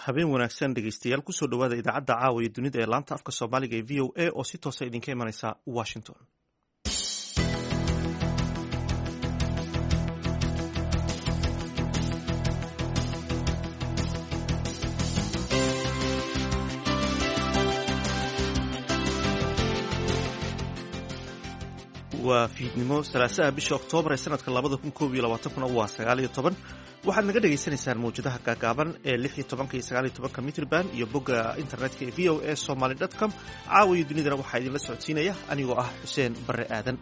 habeen wanaagsan dhegeystayaal kusoo dhawaada idaacadda caawa iyo dunida ee laanta afka soomaaliga ee v o a oo si toosa idinka imanaysa washington. waa fiidnimo salaasaha bisha oktoobar ee sanadka 2021 waa 19 waxaad naga dhagaysanaysaan mawjadaha gaagaaban ee 16 iyo 19 mitrban iyo bogga internetka ee v o a somaly.com. caawa iyo dunidana waxaa idinla socodsiinaya anigoo ah xuseen barre aadan.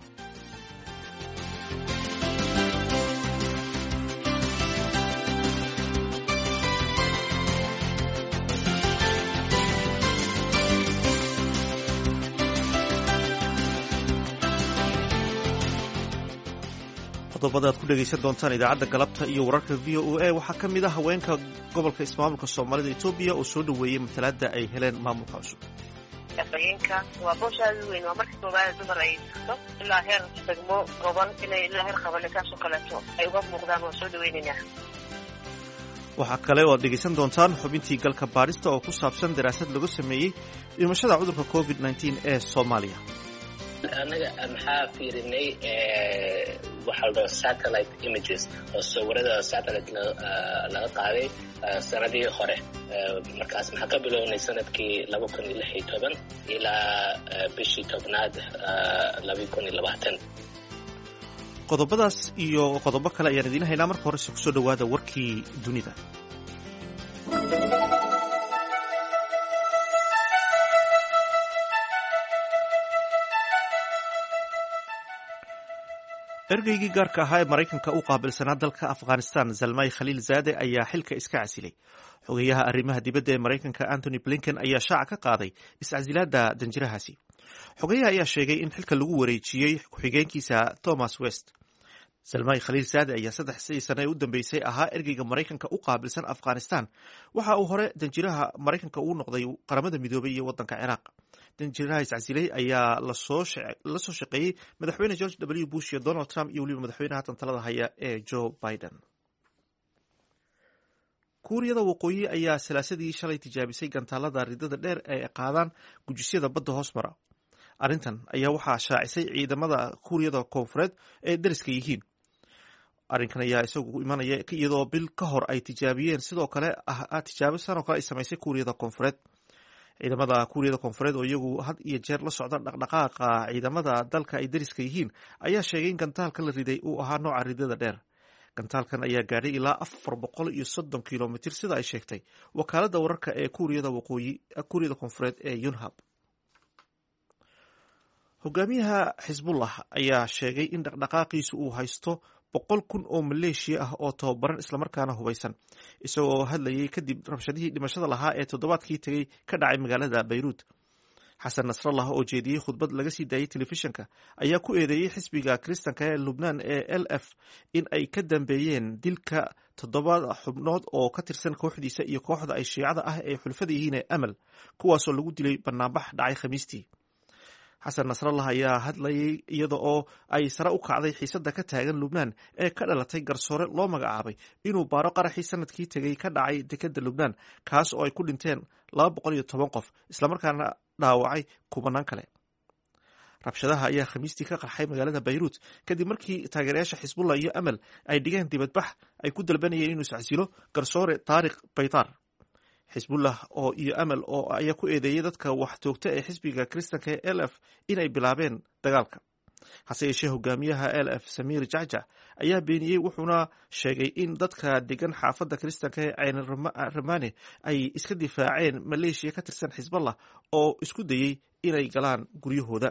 qodobada aad ku dhegaysan doontaan idaacadda galabta iyo wararka v o a waxaa ka mid ah haweenka gobolka ismaamulka soomaalida etoobiya oo soo dhoweeyey matalaadda ay heleen maamulka cusub. shaqooyinka waa booshaada weyn, waa markii koowaad dumar ay tagto ilaa heer degmo goban inay ilaa heer qabane kaasoo kaleeto ay uga muuqdaan waa soo dhaweynaynaa. waxaa kale oo aad dhegaysan doontaan xubintii galka baadhista oo ku saabsan daraasad lagu sameeyey dhimashada cudurka covid-19 ee soomaaliya. anaga maxaa fiirinay waxaa la dhaho satellite images oo sawirada satellite laga qaaday sanadii hore. markaas maxaa ka bilownay sanadkii 2016 ilaa bishii tobnaad 2020. qodobadaas iyo qodobo kale ayaan idiin haynaa. marka horese kusoo dhowaada warkii dunida. ergeygii gaarka ahaa ee maraykanka u qaabilsanaa dalka afghanistan zalmay khaliil zaade ayaa xilka iska casilay. xogeyaha arrimaha dibadda ee maraykanka antony blinken ayaa shaaca ka qaaday iscasilaadda danjirahaasi. xogeyaha ayaa sheegay in xilka lagu wareejiyey ku-xigeenkiisa thomas west. zalmay khaliil zaade ayaa 3 sane u dambeysay ahaa ergeyga maraykanka u qaabilsan afghanistan. waxa uu hore danjiraha maraykanka uu noqday qaramada midoobay iyo waddanka ciraaq. danjiraha iscasilay ayaa la soo shaqeeyey madaxweyne george w bush iyo donald trump iyo weliba madaxweynaha tantalada haya ee joe biden. kuuriyada waqooyi ayaa salaasadii shalay tijaabisay gantaalada ridada dheer ee qaadaan gujisyada badda hoos mara. arrintan ayaa waxaa shaacisay ciidamada kuuriyada koonfureed ee dariska yihiin. arrinkan ayaa isagu imanaya iyadoo bil ka hor ay tijaabiyeen sidoo kale tijaabo sanoo kale ay samaysay kuuriyada koonfureed. ciidamada kuuriyada koonfureed oo iyagu had iyo jeer la socda dhaqdhaqaaqa ciidamada dalka ay dariska yihiin ayaa sheegay in gantaalka la riday uu ahaa nooca ridada dheer. gantaalkan ayaa gaadhay ilaa 430 kilomitir sida ay sheegtay wakaaladda wararka ee kuuriyada koonfureed ee yunhab. hogaamiyaha xisbullah ayaa sheegay in dhaqdhaqaaqiisu uu haysto 100,000 oo maleeshiya ah oo tababaran islamarkaana hubaysan. isagoo hadlayay kadib rabshadihii dhimashada lahaa ee toddobaadkii tegey ka dhacay magaalada bayruud. xasan nasrallah oo jeediyey khudbad laga sii daayey telefishinka ayaa ku eedeeyey xisbiga kiristanka ee lubnaan ee lf in ay ka dambeeyeen dilka 7 xubnood oo ka tirsan kooxdiisa iyo kooxda ay shiicada ah ee xulfada yihiin ee amal, kuwaasoo lagu dilay banaanbax dhacay khamiistii. xasan nasrallah ayaa hadlayay iyada oo ay sare u kacday xiisadda ka taagan lubnaan ee ka dhalatay garsoore loo magacaabay inuu baaro qaraxii sanadkii tegey ka dhacay dekedda lubnaan, kaas oo ay ku dhinteen 210 qof islamarkaana dhaawacay 10 kale. rabshadaha ayaa khamiistii ka qarxay magaalada bayruut kadib markii taageerayaasha xisbullah iyo amal ay dhigeen dibadbax ay ku dalbanayeen inuu iscasilo garsoore taariq baytar. xisbullah oo iyo amal oo ayaa ku eedeeyay dadka wax toogta ee xisbiga kiristanka ee lf inay bilaabeen dagaalka. hase yeeshee hogaamiyaha lf samiir jacjac ayaa beeniyey, wuxuuna sheegay in dadka degan xaafadda kiristanka ee cayn ramane ay iska difaaceen maleeshiya ka tirsan xisballah oo isku dayey inay galaan guryahooda.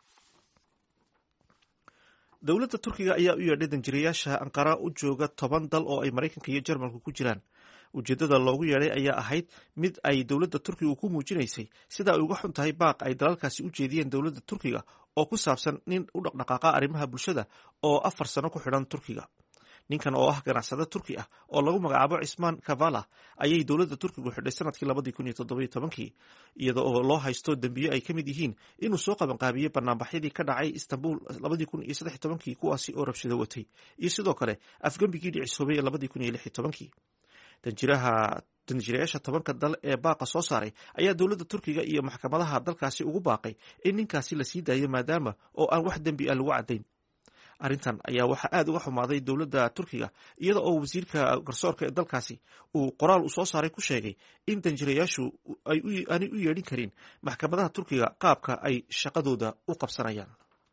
dowladda turkiga ayaa u yeedhay danjirayaasha anqara u jooga 10 dal oo ay maraykanka iyo jarmalku ku jiraan. ujeeddada loogu yeedhay ayaa ahayd mid ay dowladda turkiga ku muujinaysay sida ay uga xun tahay baaq ay dalalkaasi u jeediyeen dowladda turkiga oo ku saabsan nin u dhaqdhaqaaqa arrimaha bulshada oo 4 sano ku xidhan turkiga. ninkan oo ah ganacsade turki ah oo lagu magacaabo cismaan kavala ayay dowladda turkigu xidhay sanadkii 2017 iyada oo loo haysto dembiyo ay ka mid yihiin inuu soo qabanqaabiyey banaanbaxyadii ka dhacay istanbul 2013 kuwaasi oo rabshado watay iyo sidoo kale afgembigii dhicisoobay 2016. danjiraha danjiilayaasha 10 dal ee baaqa soo saaray ayaa dowladda Turkiga iyo maxkamadaha dalkaasi ugu baaqay in ninkaasi la sii daayo maadaama oo aan wax dambi ah lagu cadayn. arrintan ayaa waxa aad uga xumaaday dowladda Turkiga iyada oo wasiirka garsoorka ee dalkaasi uu qoraal u soo saaray ku sheegay in danjiilayaashu ay u yeedhin karin maxkamadaha Turkiga qaabka ay shaqadooda u qabsanayaan.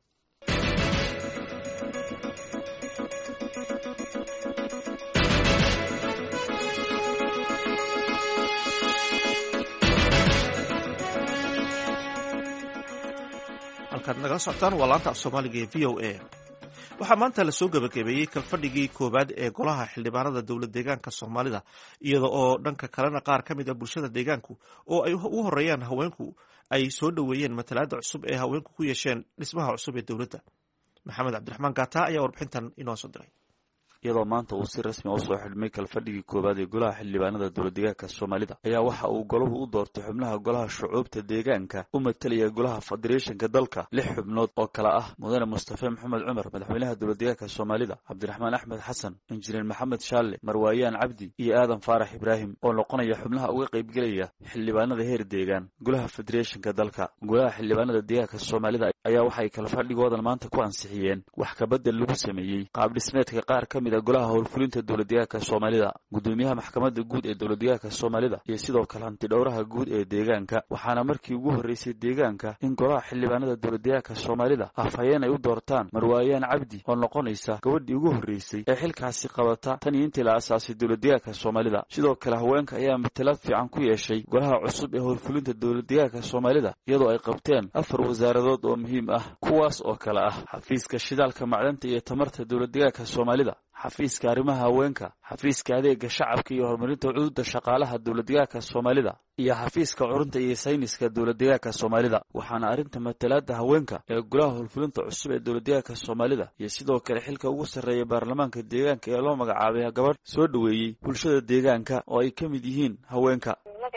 halkaad nagala socotaan waa laanta af Soomaaliga ee VOA. waxaa maanta la soo gabagabeeyey kalfadhigii koowaad ee golaha xildhibaanada dowlad deegaanka Soomaalida iyada oo dhanka kalena qaar ka mid ah bulshada deegaanku oo ay ugu horeeyaan haweenku ay soo dhaweeyeen matalaadda cusub ee haweenku ku yeesheen dhismaha cusub ee dowladda. Maxamed Cabdiraxmaan Gaata ayaa warbixintan inoo soo diray. iyadoo maanta uu si rasmi ah u soo xidhmay kalfadhigii koowaad ee golaha xildhibaanada dowlad deegaanka Soomaalida ayaa waxa uu golahu u doortay xubnaha golaha shucuubta deegaanka u matalaya golaha federeeshanka dalka 6 xubnood oo kala ah mudane Mustafa Maxamed Cumar madaxweynaha dowlad deegaanka Soomaalida, Cabdiraxmaan Axmed Xasan, injineer Maxamed Shaalle, Marwaayaan Cabdi iyo Aadan Faarax Ibraahim oo noqonaya xubnaha uga qaybgelaya xildhibaanada heer deegaan golaha federeeshanka dalka. golaha xildhibaanada deegaanka Soomaalida ayaa waxay kalfadhigoodan maanta ku ansixiyeen wax ka bedel lagu sameeyay qaab dhismeedka qaar ka mid golaha howlfulinta dowlad deegaanka Soomaalida, gudoomiyaha maxkamadda guud ee dowlad deegaanka Soomaalida iyo sidoo kale hanti dhowraha guud ee deegaanka. waxaana markii ugu horeysay deegaanka in golaha xildhibaanada dowlad deegaanka Soomaalida afhayeen ay u doortaan Marwaayaan Cabdi oo noqonaysa gabadhii ugu horeysay ee xilkaasi qabata tan iyo intii la aasaasay dowlad deegaanka Soomaalida. sidoo kale haweenka ayaa matalaad fiican ku yeeshay golaha cusub ee howlfulinta dowlad deegaanka Soomaalida iyadoo ay qabteen 4 wasaaradood oo muhiim ah kuwaas oo kala ah xafiiska shidaalka macdanta iyo tamarta dowlad deegaanka Soomaalida, xafiiska arrimaha haweenka, xafiiska adeega shacabka iyo horumarinta cududa shaqaalaha dowlad deegaanka Soomaalida iyo xafiiska curunta iyo sayniska dowlad deegaanka Soomaalida. waxaana arrinta matalaadda haweenka ee golaha howlfulinta cusub ee dowlad deegaanka Soomaalida iyo sidoo kale xilka ugu sarreeya baarlamaanka deegaanka ee loo magacaabay gabadh soo dhaweeyay bulshada deegaanka oo ay ka mid yihiin haweenka.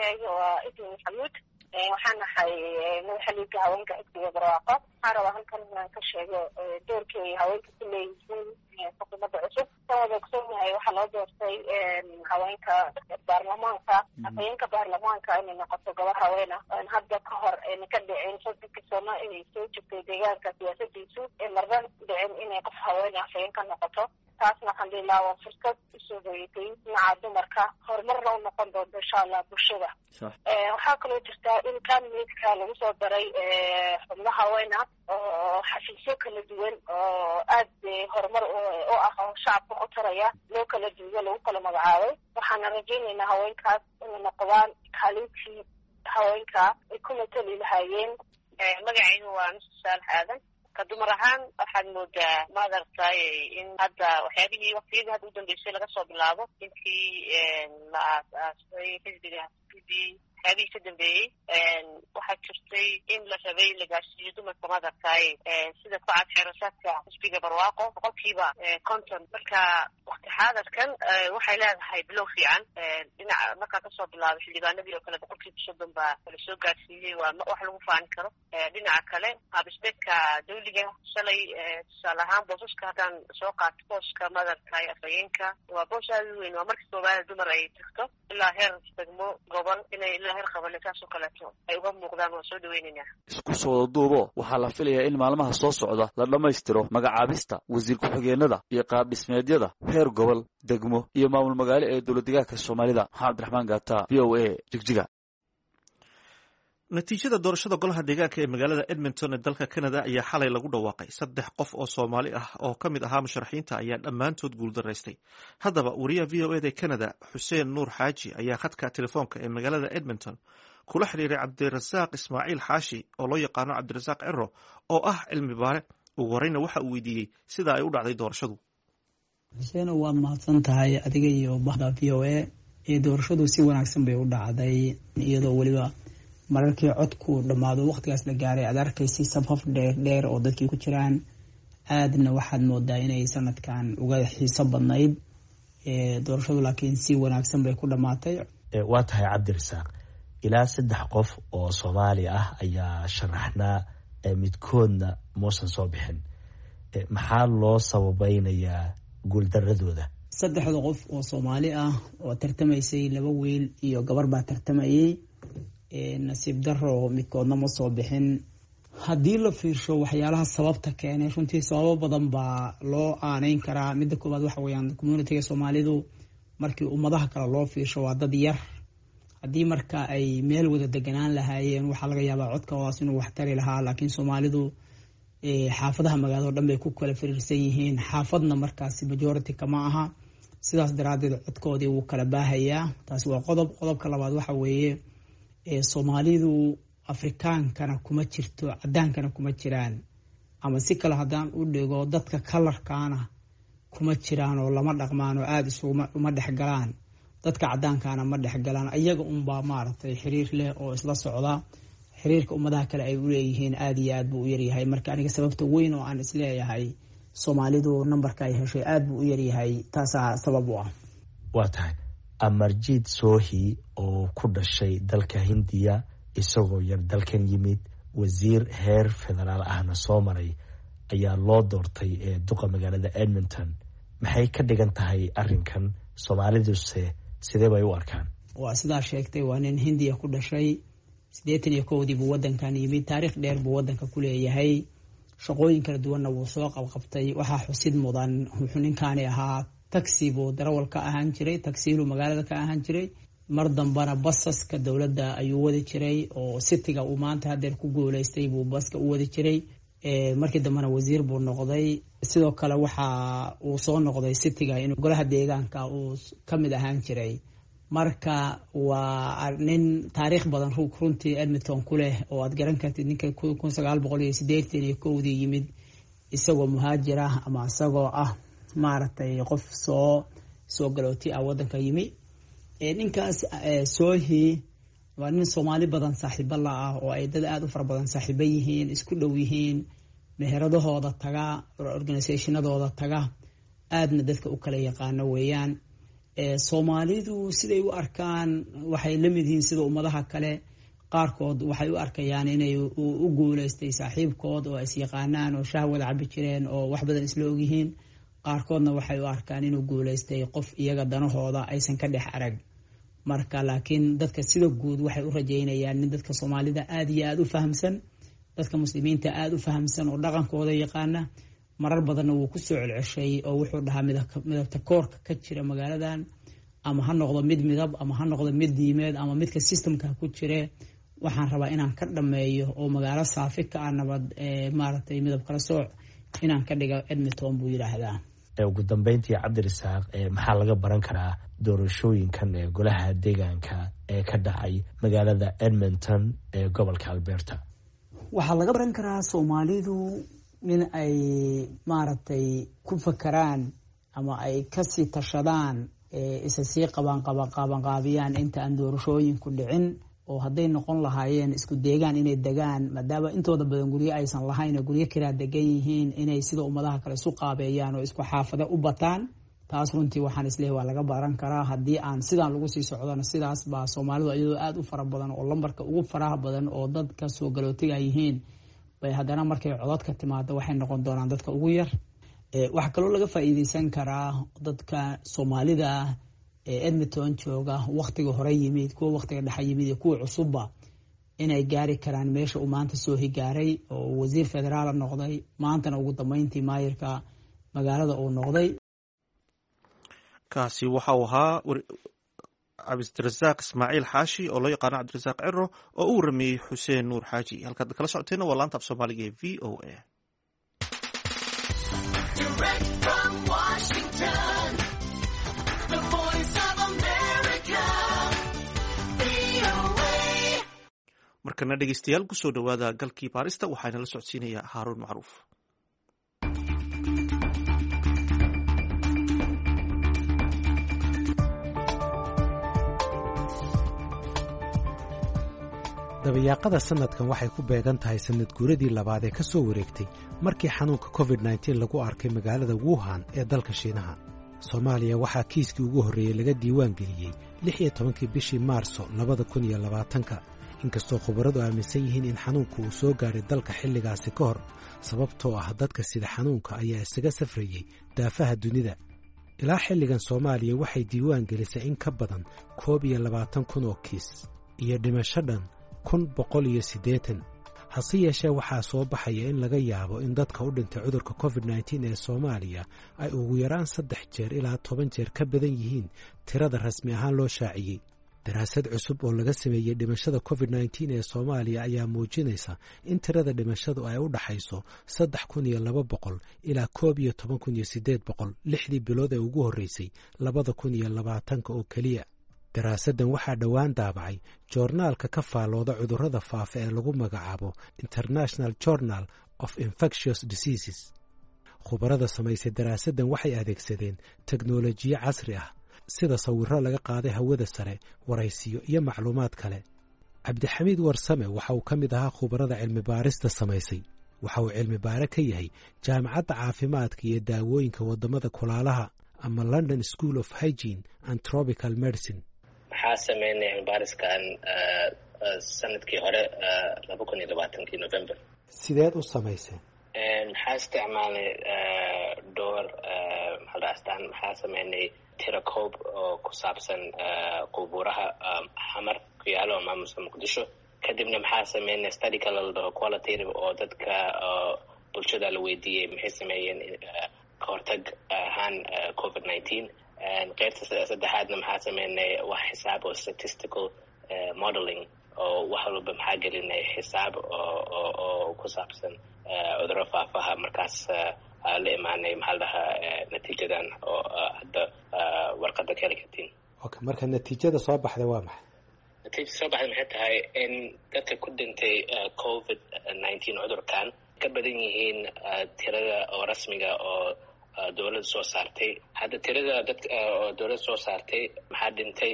waxaan nahay madaxweynaha haweenka xisbiga barwaaqo. waxaan rabaa halkan inaan ka sheego doorka ay haweenka ku leeyihiin xukuumadda cusub. sababta ogsoonahay waxaa loo doortay haweenka baarlamaanka afhayeenka baarlamaanka inay noqoto gabar haween ah oo hadda ka hor ayna ka dhicin 30 sano inay soo jirtay deegaanka siyaasadiisu ee marban dhicin inay qof haween afhayeen ka noqoto. taasna waxaan dhihi waa fursad usoo hoyatay dhinaca dumarka horumarna u noqon doonto insha Allah bulshada. waxaa kaloo jirta in kaamilka lagu soo daray xubnaha haweenka oo xafiisyo kala duwan oo aad horumar u ah oo shacabka u taraya loo kala duwan lagu kala magacaabay. waxaan rajaynaynaa haweenkaas inay noqdaan kaalintii haweenka ay ku matali lahaayeen. magacaygu waa Mustafa Aadan. kadumar ahaan waxaad moodaa maadartay in hadda waxyaabihii waqtiyadii hadda u dambeysay laga soo bilaabo intii la aasaasay xisbiga waxyaabihii ka dambeeyey waxaa jirtay in la rabay la gaarsiiyo dumarka maadartay sida ku cad xeerasaadka xisbiga barwaaqo 50%. marka waqti xaadirkan waxay leedahay bilow fiican dhinaca markaa kasoo bilaabo xildhibaanadii oo kale 30% baa la soo gaarsiiyey waa wax lagu faani karo. dhinaca kale qaabisbeedka dawliga shalay tusaale ahaan boosaska haddaan soo qaato booska madartay afhayeenka waa boos aad u weyn. waa markii koowaad dumar ay tagto ilaa heer degmo gobol inay ilaa heer qabane kaasoo kaleeto ay uga muuqdaan waa soo dhaweynaynaa. isku soo duubo waxaa la filayaa in maalmaha soo socda la dhammaystiro magacaabista wasiir ku-xigeenada iyo qaab dhismeedyada heer gobol, degmo iyo maamul magaalo ee dowlad deegaanka Soomaalida. Cabdiraxmaan Gaata, VOA, Jigjiga. natiijada doorashada golaha deegaanka ee magaalada Edmonton ee dalka Canada ayaa xalay lagu dhawaaqay. 3 qof oo Soomaali ah oo ka mid ahaa musharaxiinta ayaa dhammaantood guuldaraystay. haddaba wariyaha VOA ee Canada Xuseen Nuur Xaaji ayaa khadka telefoonka ee magaalada Edmonton kula xiriiray Cabdirasaaq Ismaaciil Xaashi oo loo yaqaano Cabdirasaaq Ciro oo ah cilmi baare. ugu horeyna waxa uu weydiiyey sida ay u dhacday doorashadu. Xuseen waad mahadsan tahay adiga iyo bahda VOA ee doorashadu si wanaagsan bay u dhacday iyadoo waliba mararkii codku dhamaado waqtigaas la gaaray aad arkaysay safaf dheer oo dadkii ku jiraan. aadna waxaad moodaa inay sanadkan uga xiiso badnayd doorashadu laakiin si wanaagsan bay ku dhamaatay. waa tahay Cabdirasaaq, ilaa 3 qof oo Soomaali ah ayaa sharaxnaa midkoodna muusan soo bixin. maxaa loo sababaynayaa guuldaradooda? saddexda qof oo Soomaali ah oo tartamaysay 2 wiil iyo gabar baa tartamayay nasiib darro midkoodna ma soo bixin haddii la fiirsho waxyaalaha sababta keenay runtii sababo badan baa loo aaneyn karaa midda koowaad waxa weeyaan community-ga Soomaalidu markii ummadaha kale loo fiirsho waa dad yar haddii marka ay meel wada deganaan lahaayeen waxaa laga yaabaa codkoodaas inuu wax tari lahaa laakiin Soomaalidu xaafadaha magaalada dhan bay ku kala firiirsan yihiin xaafadna markaasi majority kama aha sidaas daraadeed codkoodii wuu kala baahayaa taasi waa qodobka labaad waxa weeye Soomaalidu Afrikaankana kuma jirto cadaankana kuma jiraan ama si kale haddaan u dhigo dadka kalarkaana kuma jiraan oo lama dhaqmaan oo aada uma dhexgalaan dadka cadaankana ma dhexgalaan iyaga unbaa maaragtay xiriir leh oo isla socda xiriirka ummadaha kale ay u leeyihiin aada iyo aad buu u yaryahay marka aniga sababta weyn oo aan isleeyahay Soomaalidu numberka ay heshay aad buu u yaryahay taasaa sabab u ah waa tahay Amarjid Sohi oo ku dhashay dalka Hindiya isagoo yar dalkan yimid wasiir heer federaal ahna soo maray ayaa loo doortay duqa magaalada Edmonton maxay ka dhigan tahay arrinkan Soomaaliduse sidee bay u arkaan waa sidaa sheegtay waa nin Hindiya ku dhashay 81 buu wadankan yimid taariikh dheer buu wadanka ku leeyahay shaqooyin kala duwanna wuu soo qabqabtay waxaa xusid mudan wuxuu ninkaani ahaa taxi buu darawal ka ahaan jiray taxiilu magaalada ka ahaan jiray mar dambana basaska dowladda ayuu wadi jiray oo city-ga uu maanta hadeer ku guuleystay buu baska u wadi jiray markii dambena wasiir buu noqday sidoo kale waxa uu soo noqday city-ga inuu golaha deegaanka uu ka mid ahaan jiray marka waa nin taariikh badan runtii Edmonton ku leh oo aad garan kartid ninka 1981 yimid isagoo muhaajir ah ama isagoo ah maaragtay qof soo galooti ah wadanka yimi ninkaas Sohi waa nin Soomaali badan saaxiibo la ah oo ay dad aad u fara badan saaxiibo yihiin isku dhow yihiin meheradahooda taga organisationadooda taga aadna dadka u kala yaqaano weeyaan Soomaalidu siday u arkaan waxay la mid yihiin sida ummadaha kale qaarkood waxay u arkayaan inay u guuleystay saaxiibkood oo is yaqaanaan oo shahwada cabi jireen oo wax badan isla og yihiin qaarkoodna waxay u arkaan inuu guuleystay qof iyaga danahooda aysan ka dhex arag marka laakiin dadka sida guud waxay u rajeynayaan nin dadka Soomaalida aad iyo aad u fahamsan dadka muslimiinta aad u fahamsan oo dhaqankooda yaqaana marar badan wuu ku soo celceshay oo wuxuu dhahaa midabta koorka ka jira magaaladan ama ha noqdo mid midab ama ha noqdo mid diimeed ama midka systemka ku jira waxaan rabaa inaan ka dhameeyo oo magaalo saafi ka ah nabad maaragtay midab kala sooc inaan ka dhigo Edmonton buu yiraahdaa ugu dambeyntii Cabdirasaaq maxaa laga baran karaa doorashooyinkan golaha deegaanka ka dhacay magaalada Edmonton gobolka Alberta waxaa laga baran karaa Soomaalidu in ay maaragtay ku fakaraan ama ay kasii tashadaan isa sii qabanqaabiyaan inta aan doorashooyinku dhicin oo hadday noqon lahaayeen isku deegaan inay degaan maadaama intooda badan guryo aysan lahayn oo guryo kiraa degan yihiin inay sida ummadaha kale isu qaabeeyaan oo isku xaafado u bataan taas runtii waxaan isleeyahay waa laga baran karaa haddii aan sidaan lagu sii socdona sidaas baa Soomaalidu iyadoo aad u fara badan oo lambarka ugu faraha badan oo dadka soo galootiga yihiin bay haddana markay codadka timaado waxay noqon doonaan dadka ugu yar waxa kaloo laga faa'iideysan karaa dadka Soomaalida Edmonton jooga waqtiga hore yimid kuwa waqtiga dhexe yimid iyo kuwa cusubba inay gaari karaan meesha uu maanta soo higaaray oo wasiir federaal noqday maantana ugu dambeyntii maayirka magaalada uu noqday kaasi waxa uu ahaa Cabdirasaaq Ismaaciil Xaashi oo loo yaqaan Cabdirasaaq Ciro oo uu rameeyay Xuseen Nuur Xaaji halkaad kala socoteen waa laanta af Soomaaliga ee VOA markana dhegeystayaal kusoo dhawaada galkii baarista waxaana la socodsiinayaa Haaruun Macruuf dabayaaqada sanadkan waxay ku beegan tahay sanad guuradii labaad ee ka soo wareegtay markii xanuunka covid-19 lagu arkay magaalada Wuhan ee dalka Shiinaha Soomaaliya waxaa kiiskii ugu horreeyey laga diiwaan geliyey 16 bishii Maarso 2020 inkastoo khubaradu aaminsan yihiin in xanuunku uu soo gaaray dalka xilligaasi ka hor sababtoo ah dadka sida xanuunka ayaa isaga safrayey daafaha dunida ilaa xilligan soomaaliya waxay diiwaan gelisay in ka badan 21,000 oo kiis iyo dhimasho dhan 1,180. hase yeeshee waxaa soo baxaya in laga yaabo in dadka u dhintay cudurka covid-19 ee soomaaliya ay ugu yaraan 3 jeer ilaa 10 jeer ka badan yihiin tirada rasmi ahaan loo shaaciyey. daraasad cusub oo laga sameeyey dhimashada covid-19 ee soomaaliya ayaa muujinaysa in tirada dhimashadu ay u dhaxayso 3,200 ilaa 11,800 lixdii bilood ee ugu horreysay 2020 oo keliya. daraasaddan waxaa dhowaan daabacay joornaalka ka faallooda cudurrada faafa ee lagu magacaabo International Journal of Infectious Diseases. khubarada samaysay daraasaddan waxay adeegsadeen teknolojiyo casri ah sida sawirro laga qaaday hawada sare, waraysiyo iyo macluumaad kale. cabdixamiid warsame waxa uu ka mid ahaa khubarada cilmi baarista samaysay. waxa uu cilmi baare ka yahay jaamacadda caafimaadka iyo daawooyinka waddamada kulaalaha ama London School of Hygiene and Tropical Medicine. maxaa sameynay cilmi baariskan sanadkii hore 2020 November. sideed u samayseen? maxaa isticmaalnay dhowr maxaa sameynay tirakoob oo ku saabsan qubuuraha xamar ku yaalo maamulka Muqdisho. kadibna maxaa sameynay study kale oo qualitative oo dadka bulshada la weydiiyey maxay sameeyeen ka hortag ahaan covid-19. qaybta saddexaadna maxaa sameynay wax xisaab oo statistical modeling oo wax walba maxaa gelinay xisaab oo ku saabsan cudurro faafaha. markaas la imaanay natiijadan oo hadda warqadda ka heli kartiin. okay, marka natiijada soo baxday waa maxay? natiijada soo baxday maxay tahay in dadka ku dhintay covid-19 cudurkan ka badan yihiin tirada oo rasmiga oo dowladda soo saartay. hadda tirada dadka oo dowladda soo saartay maxaa dhintay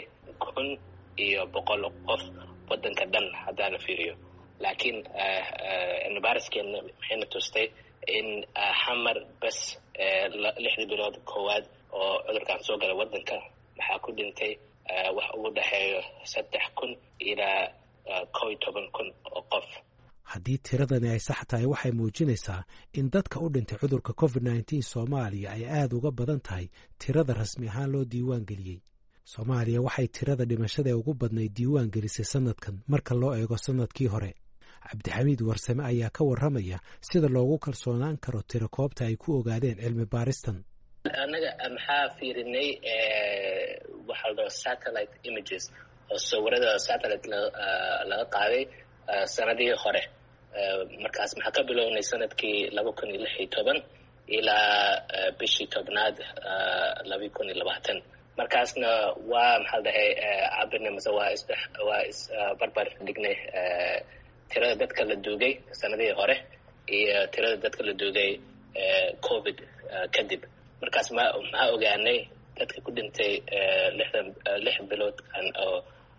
1,100 qof waddanka dhan haddaan la fiiriyo. laakiin cilmibaariskeena maxayna tustay in xamar bas 6 bilood koowaad oo cudurkan soo galay waddanka maxaa ku dhintay wax ugu dhexeeyo 3,000 ilaa 11,000 oo qof. haddii tiradani ay sax tahay waxay muujinaysaa in dadka u dhintay cudurka covid-19 soomaaliya ay aad uga badan tahay tirada rasmi ahaan loo diiwaan geliyey. soomaaliya waxay tirada dhimashada ee ugu badnayd diiwaan gelisay sanadkan marka loo eego sanadkii hore. cabdixamiid warsame ayaa ka warramaya sida loogu kalsoonaan karo tirakoobta ay ku ogaadeen cilmi baaristan. annaga maxaa fiirinay waxa la satellite images oo sawirada satellite laga qaaday sanadihii hore. markaas maxaa ka bilownay sanadkii 2016 ilaa bishii tobnaad 2020. markaasna waa cabirnay mase waa barbar dhignay tirada dadka la duugay sanadihii hore iyo tirada dadka la duugay covid kadib. markaas maxaa ogaanay dadka ku dhintay 6 bilood oo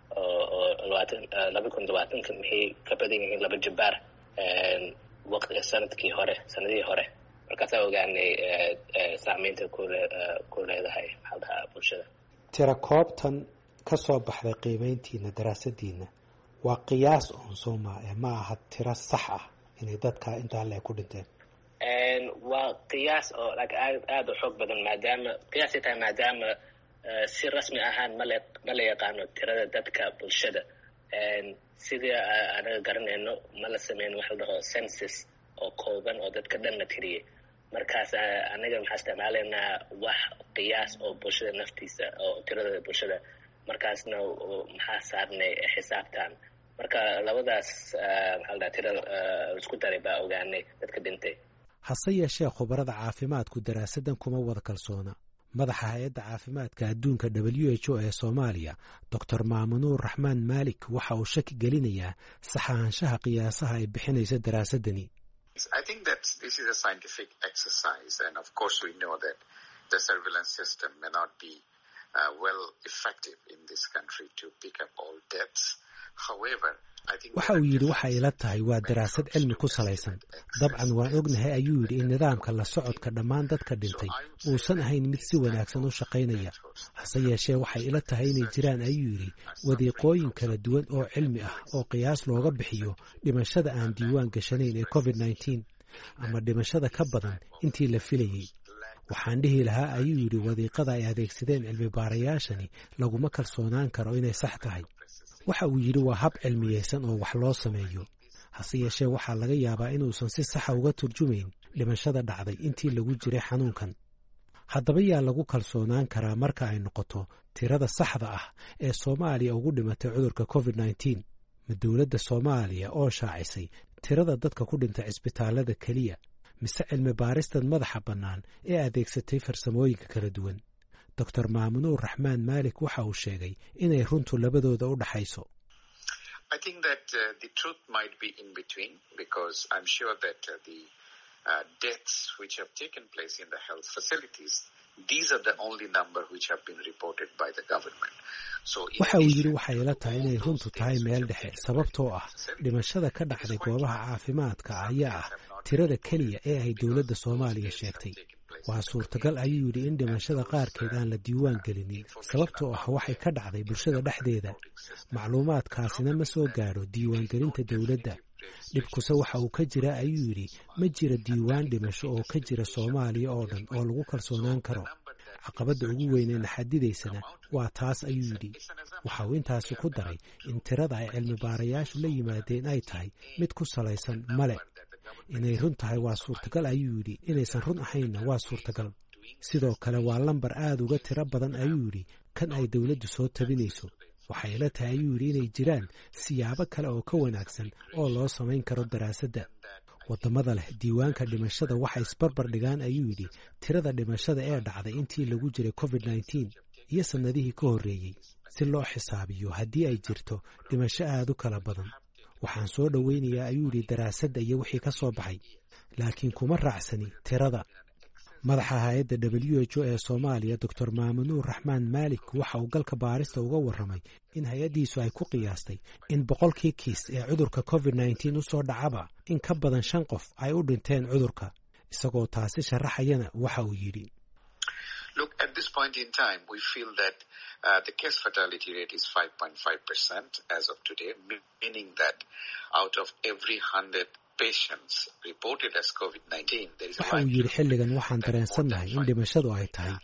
2020 maxay ka badan yihiin 2 jibaar sanadihii hore. markaasaa ogaanay saameynta ku leedahay bulshada. tirakoobtan ka soo baxday qiimayntiina daraasadiina waa qiyaas oon Soomaaliya ma aha tiro sax ah inay dadka intaa le ku dhinteen. waa qiyaas oo aad u xoog badan maadaama si rasmi ahaan ma la yaqaano tirada dadka bulshada. sidii anaga garanayno ma la sameyn wax la dhaho census oo kooban oo dadka dhan la tiriyey. markaas anaga maxaa isticmaalaynaa wax qiyaas oo bulshada naftiisa oo tirada bulshada. markaasna maxaa saarnay xisaabtan. marka labadaas tira isku daray baa ogaanay dadka dhintay. hase yeeshee khubarada caafimaadku daraasaddan kuma wada kalsoona. madaxa hay-adda caafimaadka adduunka WHO ee Soomaaliya Dr. Maamunuur Raxmaan Maalik waxa uu shaki gelinayaa saxaanshaha qiyaasaha ay bixinaysa daraasadani. I think that this is a scientific exercise and of course we know that the surveillance system may not be well effective in this country to pick up all deaths. However, waxa uu yidhi waxa ila tahay waa daraasad cilmi ku salaysan. dabcan waan ognahay ayuu yidhi in nidaamka la socodka dhammaan dadka dhintay uusan ahayn mid si wanaagsan u shaqaynaya. hase yeeshee waxay ila tahay inay jiraan ayuu yidhi wadiiqooyin kala duwan oo cilmi ah oo qiyaas looga bixiyo dhimashada aan diiwaan gashanayn ee covid-19 ama dhimashada ka badan intii la filayey. waxaan dhihi lahaa ayuu yidhi wadiiqada ay adeegsadeen cilmi baarayaashani laguma kalsoonaan karo inay sax tahay. waxa uu yidhi waa hab cilmiyeysan oo wax loo sameeyo, hase yeeshee waxaa laga yaabaa inuusan si saxa uga turjumayn dhimashada dhacday intii lagu jiray xanuunkan. haddaba yaa lagu kalsoonaan karaa marka ay noqoto tirada saxda ah ee Soomaaliya ugu dhimatay cudurka COVID-19? ma dowladda Soomaaliya oo shaacisay tirada dadka ku dhintay cisbitaalada keliya, mise cilmi baaristan madaxa bannaan ee adeegsatay farsamooyinka kala duwan? Dr. Maamunuur Raxmaan Maalik waxa uu sheegay inay runtu labadooda u dhaxayso. I think that the truth might be in between, because I'm sure that the deaths which have taken place in the health facilities, these are the only number which have been reported by the government. waxa uu yidhi waxay ila tahay inay runtu tahay meel dhexe, sababtoo ah dhimashada ka dhacday goobaha caafimaadka ayaa ah tirada keliya ee ay dowladda Soomaaliya sheegtay. waa suurtagal ayuu yidhi in dhimashada qaarkeed aan la diiwaan gelinin, sababtoo ah waxay ka dhacday bulshada dhexdeeda. macluumaadkaasina ma soo gaadho diiwaangelinta dowladda. dhibkuse waxa uu ka jira ayuu yidhi ma jira diiwaan dhimasho oo ka jira Soomaaliya oo dhan oo lagu kalsoonaan karo. caqabadda ugu weyn ee la xadidaysana waa taas ayuu yidhi. waxa uu intaasi ku daray in tirada ay cilmi baarayaashu la yimaadeen ay tahay mid ku salaysan male. inay run tahay waa suurtagal ayuu yidhi, inaysan run ahaynna waa suurtagal. sidoo kale waa lambar aad uga tiro badan ayuu yidhi kan ay dowladdu soo tabinayso. waxay ila tahay ayuu yidhi inay jiraan siyaabo kale oo ka wanaagsan oo loo samayn karo daraasadda. waddamada leh diiwaanka dhimashada waxay isbarbar dhigaan ayuu yidhi tirada dhimashada ee dhacday intii lagu jiray COVID-19 iyo sannadihii ka horreeyey, si loo xisaabiyo haddii ay jirto dhimasho aad u kala badan. waxaan soo dhoweynayaa ayuu yidhi daraasadda iyo wixii ka soo baxay, laakiin kuma raacsani tirada. madaxa hay'adda WHO ee Soomaaliya Dr. Maamunuur Raxmaan Maalik waxa uu galka baarista uga warramay in hay'addiisu ay ku qiyaastay in 100kii kiis ee cudurka COVID-19 u soo dhacaba in ka badan 5 qof ay u dhinteen cudurka. isagoo taasi sharaxayana waxa uu yidhi, Look, at this point in time, we feel that the case fatality rate is 5.5% as of today, meaning that out of every 100 patients reported as COVID-19, there is waxa uu yidhi xilligan waxaan dareensannahay in dhimashadu ay tahay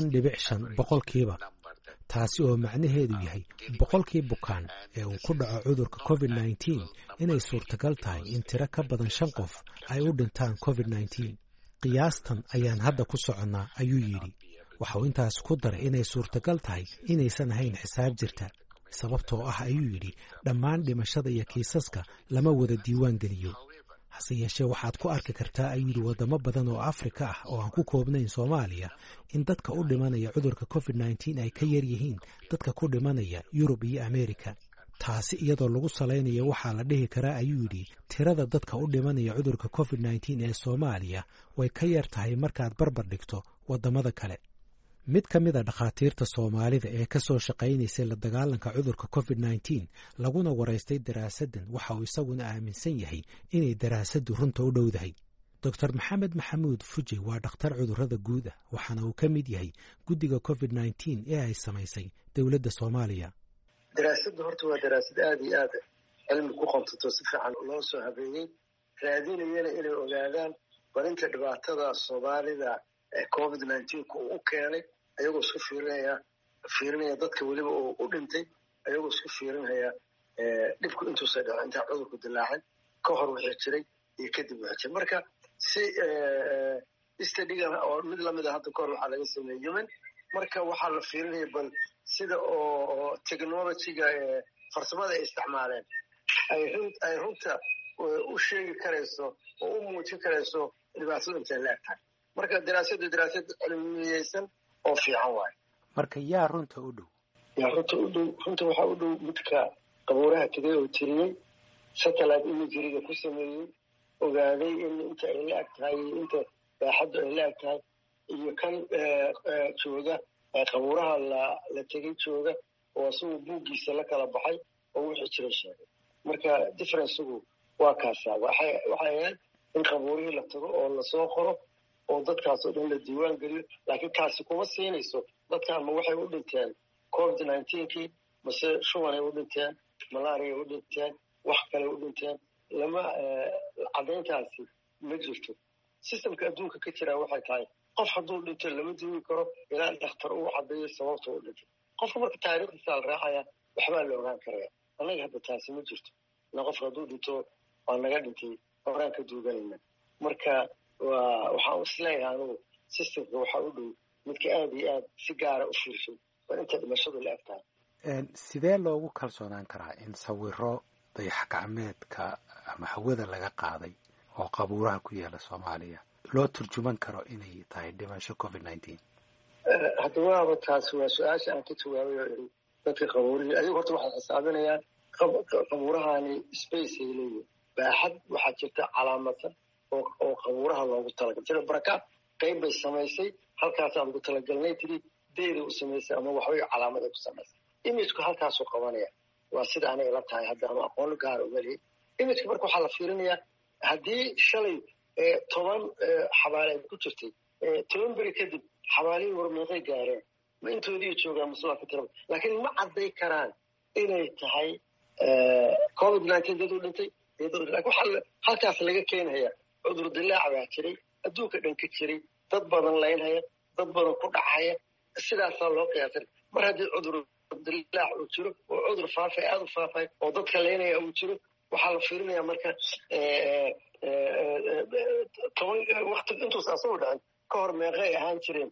5.5 boqolkiiba. taasi oo macnaheedu yahay 100kii bukaan ee uu ku dhaco cudurka COVID-19 inay suurtagal tahay in tiro ka badan 5 qof ay u dhintaan COVID-19. qiyaastan ayaan hadda ku soconnaa ayuu yidhi. waxa uu intaas ku daray inay suurtagal tahay inaysan ahayn xisaab jirta, sababtoo ah ayuu yidhi dhammaan dhimashada iyo kiisaska lama wada diiwaan geliyo. hase yeeshee waxaad ku arki kartaa ayuu yidhi waddamo badan oo Afrika ah oo aan ku koobnayn Soomaaliya in dadka u dhimanaya cudurka COVID-19 ay ka yar yihiin dadka ku dhimanaya Yurub iyo Ameerika. taasi iyadoo lagu salaynayo waxaa la dhihi karaa ayuu yidhi tirada dadka u dhimanaya cudurka COVID-19 ee Soomaaliya way ka yar tahay markaad barbar dhigto waddamada kale. mid ka mid a dhakhaatiirta Soomaalida ee ka soo shaqaynaysay la dagaalanka cudurka COVID-19 laguna waraystay daraasaddan waxa uu isaguna aaminsan yahay inay daraasaddu runta u dhowdahay. Dr. Maxamed Maxamuud Fuje waa dhakhtar cudurrada guud ah, waxaana uu ka mid yahay guddiga COVID-19 ee ay samaysay dowladda Soomaaliya. daraasaddu horta waa daraasad aad iyo aad cilmi ku qontato, si fiican loo soo habeeyey, raadinayana inay ogaadaan barinta dhibaatada Soomaalida ee COVID-19 uu u keenay, ayagoo isku fiirinaya dadka weliba u dhintay, ayagoo isku fiirinaya dhibku intuusa dhaco intaa cudurku dilaacin ka hor wixii jiray iyo kadib wixii jiray. marka si studygan oo mid lamid a hadda kahor waxaa laga sameeyey Yemen. marka waxaa la fiirinaya bal sida oo technologyga farsamada ay isticmaaleen ay runta u sheegi karayso oo u muujin karayso dhibaatada intay leegtahay. marka daraasad cilmiyeysan oo fiican waaye. marka yaa runta u dhow? runta waxaa u dhow midka qabuuraha tegay oo tiriyey, satellite imageryga ku sameeyey, ogaaday in inta ay la eg tahay inta baaxaddu ay la eg tahay, iyo kan jooga qabuuraha la tegay jooga oo isagu buuggiisa la kala baxay oo wixii jira sheegay. marka differencegu waa kaasaa. waxay ahayd in qabuurihii la tago oo lasoo qoro oo dadkaas oo dhan la diiwaan geliyo, laakiin taasi kuma siinayso dadkan ma waxay u dhinteen COVID-19kii, mase shubanay u dhinteen, malaria u dhinteen, wax kale u dhinteen. lama caddayntaasi ma jirto. systemka adduunka ka jira waxay tahay qof hadduu dhinto lama duugi karo ilaa dhakhtar uu caddeeyo sababta uu dhintay. qofka marka taariikhdiisa la raacaya waxbaa la ogaan karaya. annaga hadda taasi ma jirto. ina qofka hadduu dhinto waa naga dhintay horaan ka duuganayna. marka waxaan isleeyahay anugu systemka waxaa u dhow midka aada iyo aad si gaara u fiirshay waa inta dhimashadu la egtahay. sidee loogu kalsoonaan karaa in sawiro dayax gacmeedka ama hawada laga qaaday oo qabuuraha ku yaala Soomaaliya loo turjuman karo inay tahay dhimasho COVID-19? hadda waaba taasi waa su-aasha aan ka jawaabay oo iri dadka qabuurihii ayagu horta waxay xisaabinayaan qabuurahani space ay leeyihin baaxad waxaa jirta calaamadsan oo qabuuraha loogu talagalay sida barakaad qayb bay samaysay halkaasaan ugu talagalnay tiri deeda u samaysay ama waxbay calaamad ay ku samaysay. imageka halkaasuu qabanaya waa sida anay la tahay hadda ama aqoon gaar uma lihi. imageka marka waxaa la fiirinayaa haddii shalay 10 xabaale ay ku jirtay 10 beri kadib xabaalihii warmeeqay gaareen ma intoodii joogaan mase waa ka tiraba laakiin ma cadday karaan inay tahay COVID-19 dad u dhintay laakiin waxaa halkaas laga keenaya cudur dilaac baa jiray adduunka dhan ka jiray dad badan laynhaya dad badan ku dhacaya sidaasaa loo qiyaasay. mar haddii cudur dilaac uu jiro oo cudur faafay aada u faafay oo dadka laynaya uu jiro waxaa la fiirinaya marka waqti intuusa asagoo dhacin ka hor meeqay ahaan jireen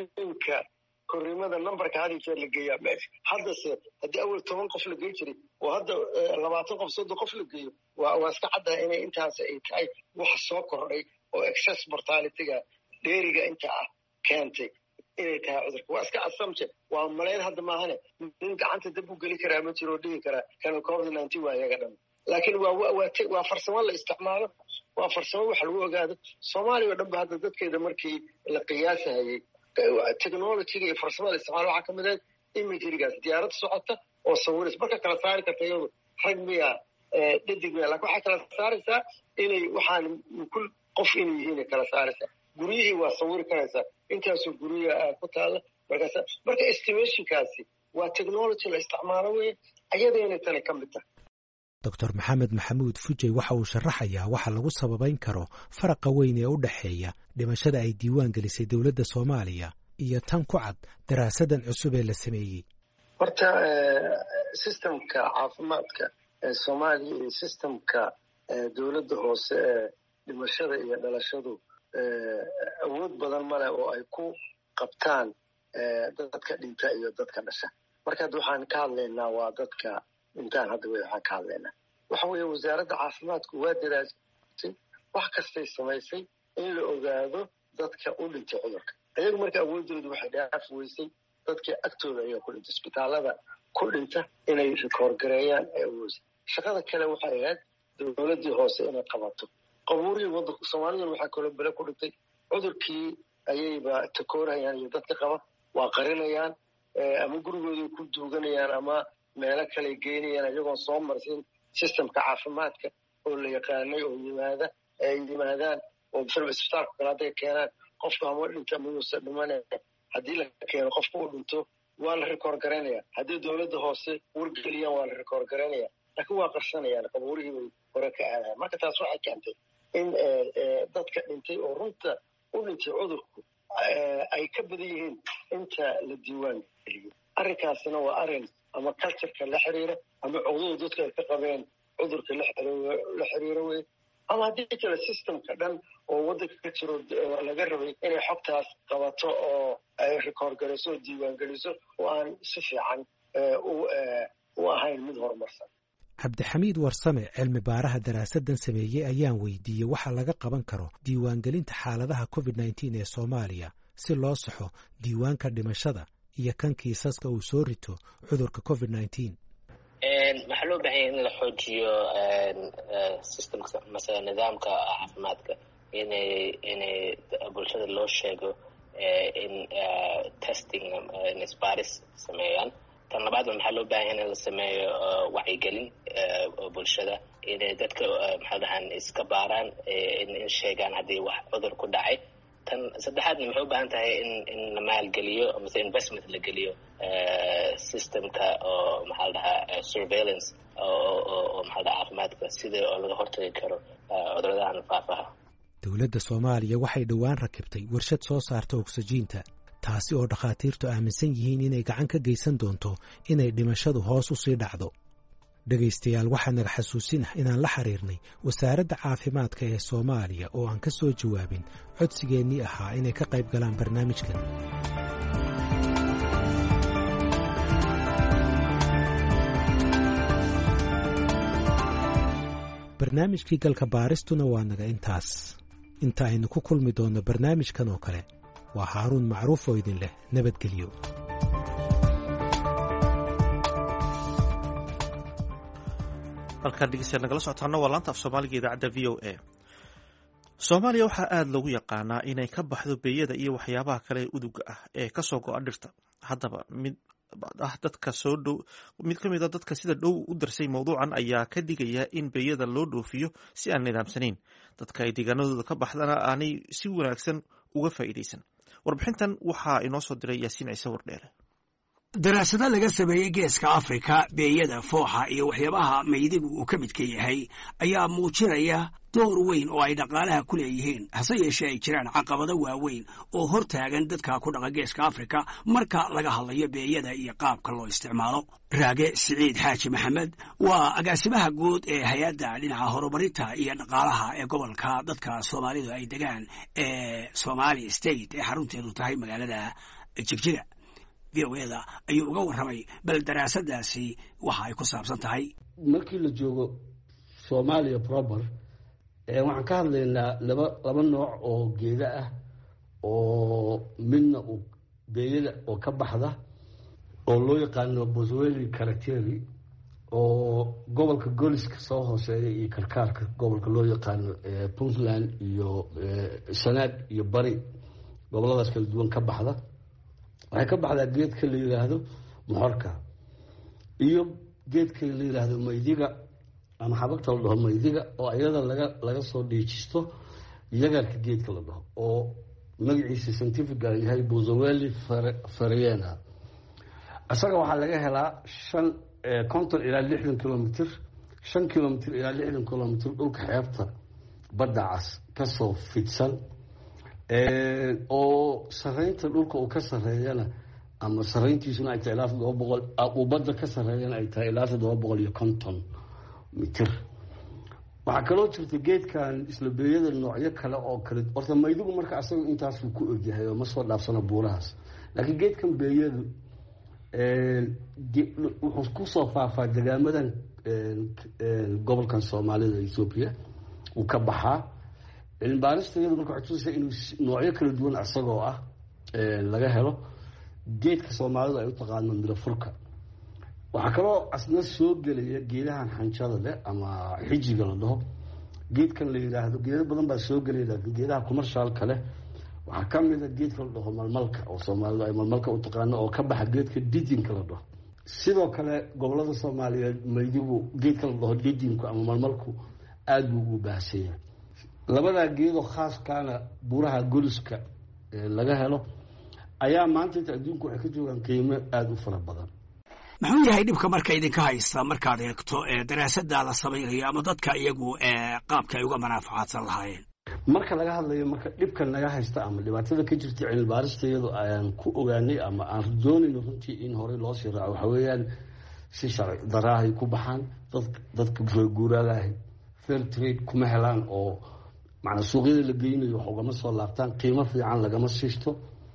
korriimada numberka had iyo jeer la geeyaa meesha. haddase haddii awal 10 qof la gey jiray oo hadda 20 qof 30 qof la geeyo waa iska caddaa inay intaas ay tahay wax soo kordhay oo excess mortalityga dheeriga inta ah keentay inay tahay cudurka. waa iska assumption waa malayn hadda maahane nin gacanta dab u geli karaa ma jiro dhihi karaa kan COVID-19 waa iyaga dhan. laakiin waa farsamo la isticmaalo waa farsamo wax lagu ogaado. Soomaaliya oo dhan ba hadda dadkeeda markii la qiyaasayay technology-ga iyo farsamada isticmaal waxaa ka mid ah imagerygaas diyaarad socota oo sawiris marka kala saari karta iyadu rag miya dhadig miya laakiin waxay kala saaraysaa inay waxaan kul qof inay yihiin kala saaraysaa. guryihii waa sawiri karaysaa intaasoo gurya ku taala marka estimationkaasi waa technology la isticmaalo weye ayadayna tani ka mid tahay. Dr. Maxamed Maxamuud Fujay waxa uu sharaxayaa waxa lagu sababayn karo faraqa weyn ee u dhaxeeya dhimashada ay diiwaan gelisay dawladda Soomaaliya iyo tan ku cad daraasadan cusub ee la sameeyay. horta systemka caafimaadka ee Soomaaliya iyo systemka dawladda hoose ee dhimashada iyo dhalashadu awood badan male oo ay ku qabtaan dadka dhinta iyo dadka dhasha. marka waxaan ka hadlaynaa waa dadka intaan hadda waxaan ka hadlaynaa waxa weeye wasaaradda caafimaadku waa daraasatay wax kastay samaysay in la ogaado dadka u dhintay cudurka. ayagu marka awoodoodu waxay dhaaf weysay dadka agtooda ayaa ku dhintay isbitaalada ku dhinta inay rikoor gareeyaan ee awood. shaqada kale waxay ahayd dawladdii hoose inay qabato qabuurihii waddanka Soomaaliya waxaa kaloo bale ku dhintay cudurkii ayayba takoorayaan iyo dadka qaba waa qarinayaan ama gurigooda ku duuganayaan ama meelo kale geynayaan iyagoon soo marsin systemka caafimaadka oo la yaqaanay oo yimaadaan oo isbitaalka kale hadday keenaan qofka ama dhinta muusa dhimanaya haddii la keeno qofka u dhinto waa la rikoor garaynaya haddii dawladda hoose wargeliyaan waa la rikoor garaynaya laakiin waa qarsanayaan qabuurihii bay hore ka aadayan. marka taas waxay keentay in dadka dhintay oo runta u dhintay cudurku ay ka badan yihiin inta la diiwaan geliyey. arrinkaasina waa arrin ama cultureka la xiriira ama cudurada dadka ay ka qabeen cudurka la xiriira wey ama haddii kale systemka dhan oo waddanka ka jiro laga rabay inay xogtaas qabato oo ay rikoor geliso oo diiwaan geliso oo aan si fiican u ahayn mid horumarsan. Cabdixamiid Warsame cilmi baaraha daraasadan sameeyay ayaan weydiiyey waxa laga qaban karo diiwaangelinta xaaladaha COVID-19 ee Soomaaliya si loo saxo diiwaanka dhimashada iyo kan kiisaska uu soo rito cudurka COVID-19. waxaa loo baahan yahay in la xoojiyo systemka masala nidaamka caafimaadka inay bulshada loo sheego in testing in isbaaris sameeyaan. tan labaad maxaa loo baahan yahay in la sameeyo wacyigelin bulshada inay dadka maxaa dhahan iska baaraan in sheegaan haddii wax cudur ku dhacay. tan saddexaadna maxay u baahan tahay in la maalgeliyo mise investment la geliyo systemka oo maxaa la dhahaa surveillance oo maxaa la dhahaa caafimaadka sida oo laga hortagi karo cuduradahan faafaha. dowladda Soomaaliya waxay dhowaan rakibtay warshad soo saarta oksijiinta, taasi oo dhakhaatiirtu aaminsan yihiin inay gacan ka geysan doonto inay dhimashadu hoos u sii dhacdo. dhegaystayaal, waxaa naga xasuusin ah inaan la xiriirnay wasaaradda caafimaadka ee Soomaaliya oo aan ka soo jawaabin codsigeennii ahaa inay ka qayb galaan barnaamijkan. barnaamijkii galka baaristuna waa naga intaas. inta aynu ku kulmi doonno barnaamijkan oo kale, waa Haaruun Macruuf oo idin leh nabadgelyo. halkaan dhegeystayaal nagala socotaana waa laanta af Soomaaliga idaacadda VOA. Soomaaliya waxaa aad loogu yaqaanaa inay ka baxdo beeyada iyo waxyaabaha kale ee uduga ah ee ka soo go'a dhirta. Haddaba mid ka mid a dadka sida dhow u darsay mawduucan ayaa ka digaya in beeyada loo dhoofiyo si aan nidaamsanayn, dadka ay deegaanadooda ka baxdana aanay si wanaagsan uga faa'iidaysan. Warbixintan waxaa inoo soo diray Yaasiin Ciise Wardheere. daraasado laga sameeyey geeska Afrika, beeyada, fooxa iyo waxyaabaha maydigu uu ka midka yahay ayaa muujinaya door weyn oo ay dhaqaalaha ku leeyihiin, hase yeeshee ay jiraan caqabado waaweyn oo hor taagan dadka ku dhaqa geeska Afrika marka laga hadlayo beeyada iyo qaabka loo isticmaalo. Raage Siciid Xaaji Maxamed waa agaasimaha guud ee hay'adda dhinaca horumarinta iyo dhaqaalaha ee gobolka dadka Soomaalidu ay degaan ee Somali State ee xarunteedu tahay magaalada Jigjiga. VOA-da ayuu uga warramay bal daraasadaasi waxa ay ku saabsan tahay. markii la joogo Soomaaliya proper waxaan ka hadlaynaa laba nooc oo geeda ah oo midna uu beeyada oo ka baxda oo loo yaqaano Boswellia characteri oo gobolka Goliska soo hooseeya iyo Karkaarka gobolka loo yaqaano Puntland iyo Sanaag iyo Bari goboladaas kala duwan ka baxda. waxay ka baxdaa geedka la yiraahdo moxorka iyo geedka la yiraahdo maydiga ama xabagta la dhaho maydiga oo ayada laga soo dhiijisto yagarka geedka la dhaho oo magaciisa scientific yahay Boswellia farreana. asaga waxaa laga helaa 50 ilaa 60 kilomitir 5 kilomitir ilaa 60 kilomitir dhulka xeebta badda cas ka soo fidsan oo sareynta dhulka uu ka sareeyana ama sareyntiisuna ay tahay ilaa 700 uu badda ka sareeyana ay tahay ilaa 750 mitir. waxaa kaloo jirta geedkan isla beeyada noocyo kale oo kale horta maydigu marka asaga intaas uu ku ogyahay oo ma soo dhaafsana buurahaas, laakiin geedkan beeyadu wuxuu ku soo faafaa degaamadan gobolkan Soomaalida Ethiopia uu ka baxaa. cilmibaarista iyadu marka waxay tusaysaa inuu noocyo kala duwan asagoo ah laga helo. geedka Soomaalidu ay u taqaano midafurka waxaa kaloo asna soo gelaya geedahan xanjada leh ama xijiga la dhaho. geedkan la yiraahdo geedo badan baa soo gelaya, laakiin geedaha commercialka leh waxaa ka mid ah geedka la dhaho malmalka oo Soomaalidu ay malmalka u taqaano oo ka baxa geedka didinka la dhaho. sidoo kale gobolada Soomaaliyeed maydigu geedka la dhaho didinku ama malmalku aad buu ugu baahsan yahay. labada geedo khaaskaana buuraha Goliska laga helo ayaa maanta inta adduunku waxay ka joogaan qiimo aad u fara badan. muxuu yahay dhibka marka idinka haysta markaad eegto daraasada la samaynayo ama dadka iyagu qaabka ay uga manaafacaadsan lahaayeen? marka laga hadlayo marka dhibka naga haysta ama dhibaatada ka jirta cilmi baarista iyadoo aan ku ogaanay ama aan doonayno runtii in hore loo sii raaco waxa weeyaan si sharci daraahay ku baxaan dadka guuraaga fair trade kuma helaan oo macna suuqyada la geynayo wax ugama soo laabtaan, qiimo fiican lagama siisto.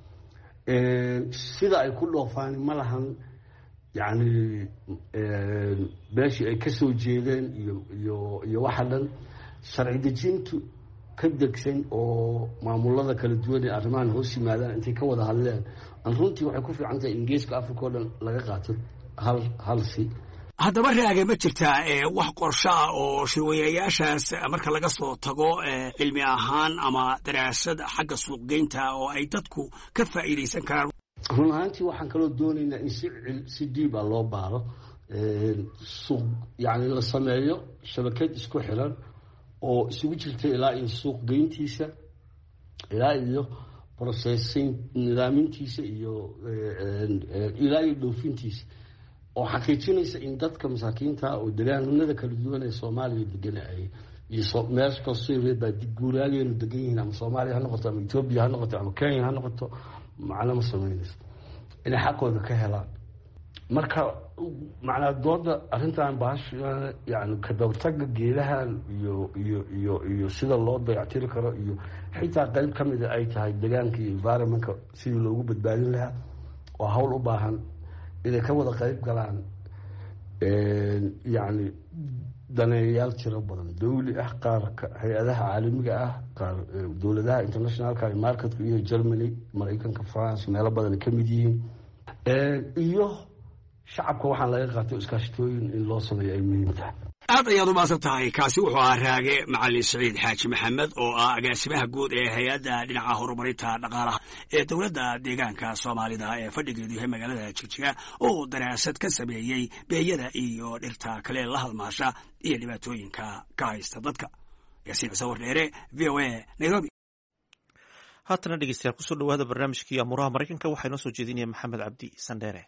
sida ay ku dhoofaan ma lahan yani beeshii ay ka soo jeedeen iyo waxa dhan sharci dejintu ka degsan oo maamulada kala duwan ee arrimahan hoos yimaadaan intay ka wada hadleen runtii waxay ku fiican tahay in geeska Afrika oo dhan laga qaato hal si. haddaba Raage, ma jirtaa wax qorsho ah oo shirweynayaashaas marka laga soo tago cilmi ahaan ama daraasad xagga suuqgeynta oo ay dadku ka faa'iideysan karaan? run ahaantii waxaan kaloo doonaynaa in si diib ah loo baaro suuq yani la sameeyo shabakad isku xiran oo isugu jirta ilaa iyo suuq geyntiisa ilaa iyo processing nidaamintiisa iyo ilaa iyo dhoofintiisa oo xaqiijinaysa in dadka masaakiinta oo deegaanada kala duwan ee Soomaaliya degan ay iyo meesha Syria baa guuraageenu degan yihiin ama Soomaaliya ha noqoto ama Ethiopia ha noqoto ama Kenya ha noqoto macna sameynayso inay xaqooda ka helaan marka macna dooda arrintan baash yani ka dawrtaga geelahan iyo sida loo dayactiri karo iyo xitaa qayb kamid ay tahay deegaanka iyo environmentka sidii loogu badbaadin lahaa oo hawl u baahan inay ka wada qayb galaan yani daneeyayaal tiro badan dawli ah qaar hay-adaha caalamiga ah qaar dowladaha internationalka marketka iyo Germany Mareykanka France meelo badan ka mid yihiin iyo shacabka waxaan laga qaatay iskaashatooyin in loo sameeyo ay muhiim tahay aad ayaad u maasan tahay kaasi wuxuu ahaa raage macalin Saciid Xaaji Maxamed oo ah agaasimaha guud ee hay'adda dhinaca horumarinta dhaqaalaha ee dowladda deegaanka Soomaalida ee fadhigeedu yahay magaalada Jigjiga oo daraasad ka sameeyay beeyada iyo dhirta kale la halmaasha iyo dhibaatooyinka ka haysta dadka Yaasiin Sawir Dheere VOA Nairobi haatana dhegeystayaal kusoo dhawaada barnaamijkii amuraha Mareykanka waxaa inoo soo jeedinaya Maxamed Cabdi Sandheere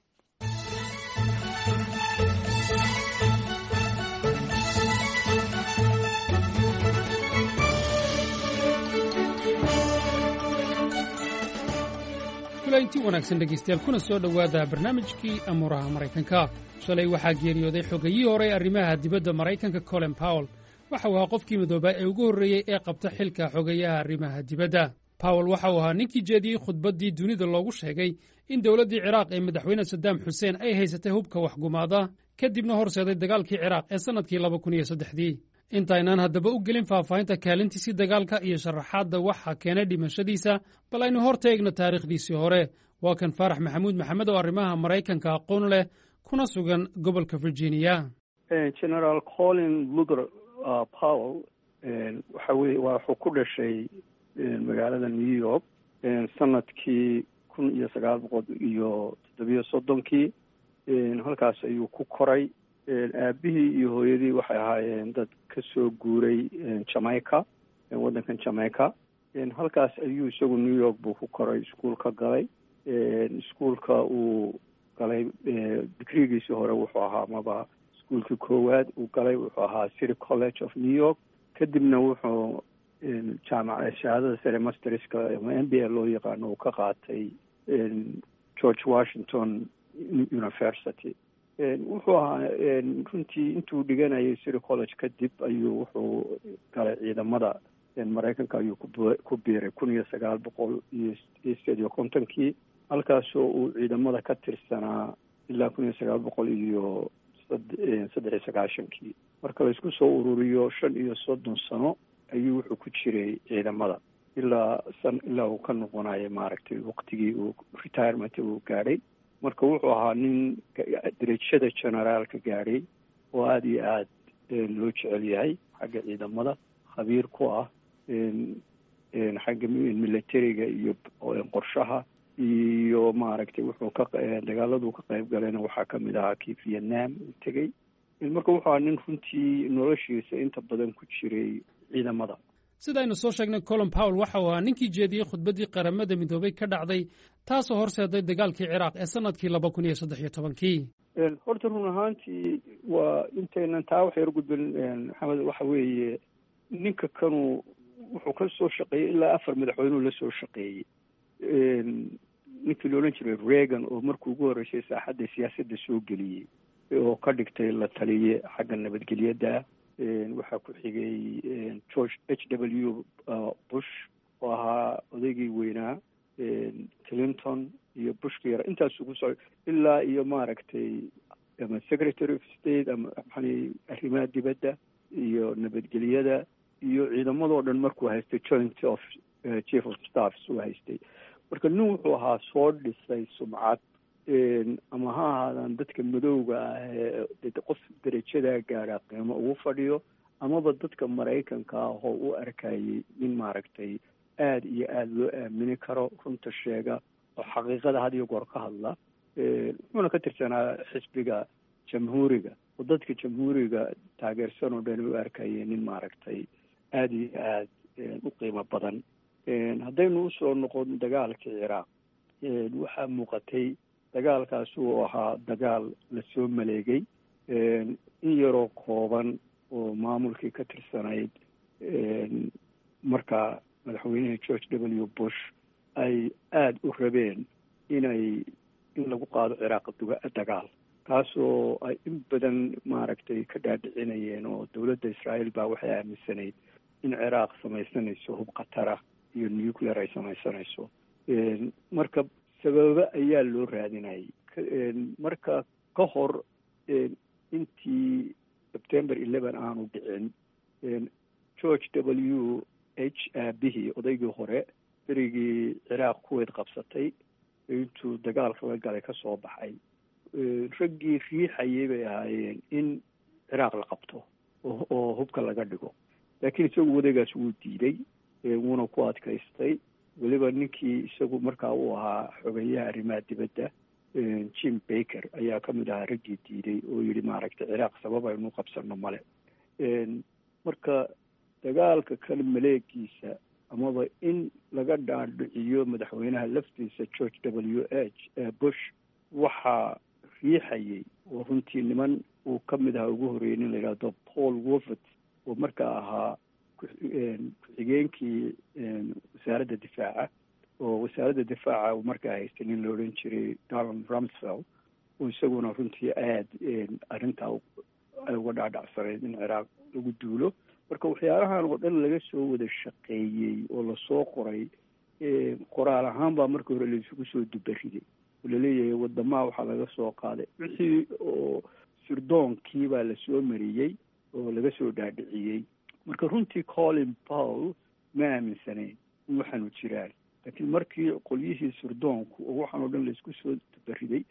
intii wanaagsan dhegaystayaal kuna soo dhowaada barnaamijkii amuuraha maraykanka shalay waxaa geeriyooday xogayihii hore ee arrimaha dibadda maraykanka Colin Powell waxa uu ahaa qofkii midoobaa ee ugu horreeyey ee qabta xilka xogayaha arrimaha dibadda Powell waxa uu ahaa ninkii jeediyey khudbaddii dunida loogu sheegay in dowladdii Ciraaq ee madaxweyne Saddam Xuseen ay haysatay hubka waxgumaada kadibna horseeday dagaalkii Ciraaq ee sannadkii 2003 intaynaan haddaba u gelin faahfaahinta kaalintiisii dagaalka iyo sharaxaadda waxa keenay dhimashadiisa bal aynu hor taegno taariikhdiisii hore waa kan Faarax Maxamuud Maxamed oo arrimaha Maraykanka aqoon leh kuna sugan gobolka Virginia General Colin Lugar Powell wuxuu ku dhashay magaalada New York sanadkii 1937 halkaas ayuu ku koray aabihii iyo hooyadii waxay ahaayeen dad ka soo guuray Jamaica waddankan Jamaica halkaas ayuu isagu New York buu ku koray iskuulka galay iskuulka uu galay digrigiisii hore wuxuu ahaa maba iskuulkii koowaad uu galay wuxuu ahaa City College of New York kadibna wuxuu jaamacada shahaadada sare masterska ama MBA loo yaqaano uu ka qaatay George Washington University wuxuu ahaa runtii intuu dhiganayay City College kadib ayuu wuxuu galay ciidamada Maraykanka ayuu ku biiray 1950 halkaasoo uu ciidamada ka tirsanaa ilaa 1993 marka la isku soo ururiyo 35 sano ayuu wuxuu ku jiray ciidamada ilaa uu ka noqonayo maaragtay waqtigii uu retirement uu gaadhay marka wuxuu ahaa nin darajada generaalka gaadhay oo aada iyo aad loo jecel yahay xagga ciidamada khabiir ku ah xagga militariga iyo qorshaha iyo maaragtay wuxuu dagaaladuu ka qayb galayna waxaa kamid ahaa kii Vietnam uu tegey marka wuxuu ahaa nin runtii noloshiisa inta badan ku jiray ciidamada sidaynu soo sheegnay Colin Powell waxa uu ahaa ninkii jeediyey khudbaddii qaramada midoobay ka dhacday taasoo horseeday dagaalkii Ciraaq ee sanadkii 2013 horta run ahaantii waa intaynan taa wax yar gudbin maxamed waxa weeye ninka kanu wuxuu ka soo shaqeeyey ilaa 4 madaxweyne la soo shaqeeyey ninkii la odhan jiray Reagan oo markuu ugu horreysay saaxadda siyaasadda soo geliyey oo ka dhigtay la taliye xagga nabadgelyada waxaa ku xigay George H.W. Bush oo ahaa odaygii weynaa Clinton iyo Bushkii yara intaas ugu soo ilaa iyo maaragtay ama Secretary of State ama arrimaha dibadda iyo nabadgelyada iyo ciidamadoo dhan markuu haystay Joint of Chief of Staffs uu haystay marka nin wuxuu ahaa soo dhisay sumcad ama ha ahaadaan dadka madowga ah ee qof darajadaa gaadha qiimo ugu fadhiyo amaba dadka Maraykanka ah oo u arkayay nin maaragtay aada iyo aada loo aamini karo runta sheega oo xaqiiqada had iyo goor ka hadla wuxuuna ka tirsanaa xisbiga jamhuuriga oo dadka jamhuuriga taageersan oo dhan u arkayay nin maaragtay aada iyo aada u qiimo badan haddaynu usoo noqon dagaalkii Ciraaq waxaa muuqatay dagaalkaas uu ahaa dagaal la soo maleegay in yaroo kooban oo maamulkii ka tirsanayd markaa madaxweynihii George W. Bush ay aada u rabeen in lagu qaado ciraaq dagaal kaasoo ay in badan maaragtay ka dhaadhicinayeen oo dowladda Israa'iil baa waxay aaminsanayd in ciraaq samaysanayso hub khatara iyo nuclear ay samaysanayso marka sababa ayaa loo raadinayay marka ka hor intii September 11 aanu dhicin George W. H aabihii odaygii hore berigii ciraaq kuweyd qabsatay intuu dagaalka la galay ka soo baxay raggii riixayay bay ahaayeen in ciraaq la qabto oo hubka laga dhigo laakiin isagu wadagaas wuu diiday wuuna ku adkaystay weliba ninkii isagu markaa uu ahaa xogeyaha arrimaha dibadda Jim Baker ayaa ka mid ahaa raggii diiday oo yidhi maaragtay ciraaq sabab aynu qabsano male marka dagaalka kale maleegiisa amaba in laga dhaadhiciyo madaxweynaha laftiisa George W. Bush waxaa riixayay oo runtii niman uu ka mid ahaa ugu horreeyay nin la yidhaahdo Paul Wolford oo markaa ahaa ku-xigeenkii wasaaradda difaaca oo wasaaradda difaaca uu markaa haystay nin la odhan jiray Donald Rumsfeld oo isaguna runtii aada arrintaa ay uga dhaadhacsanayd in ciraaq lagu duulo marka waxyaalahan oo dhan laga soo wada shaqeeyey oo lasoo qoray qoraal ahaan baa marka hore laisugu soo dubariday oo laleeyahay wadamaha waxaa laga soo qaaday wixii oo sirdoonkii baa lasoo mariyey oo laga soo dhaadhiciyey marka runtii Colin Powell ma aaminsanayn in waxaanu jiraan laakiin markii qolyihii sirdoonku oo waxaan oo dhan laisku soo dubariday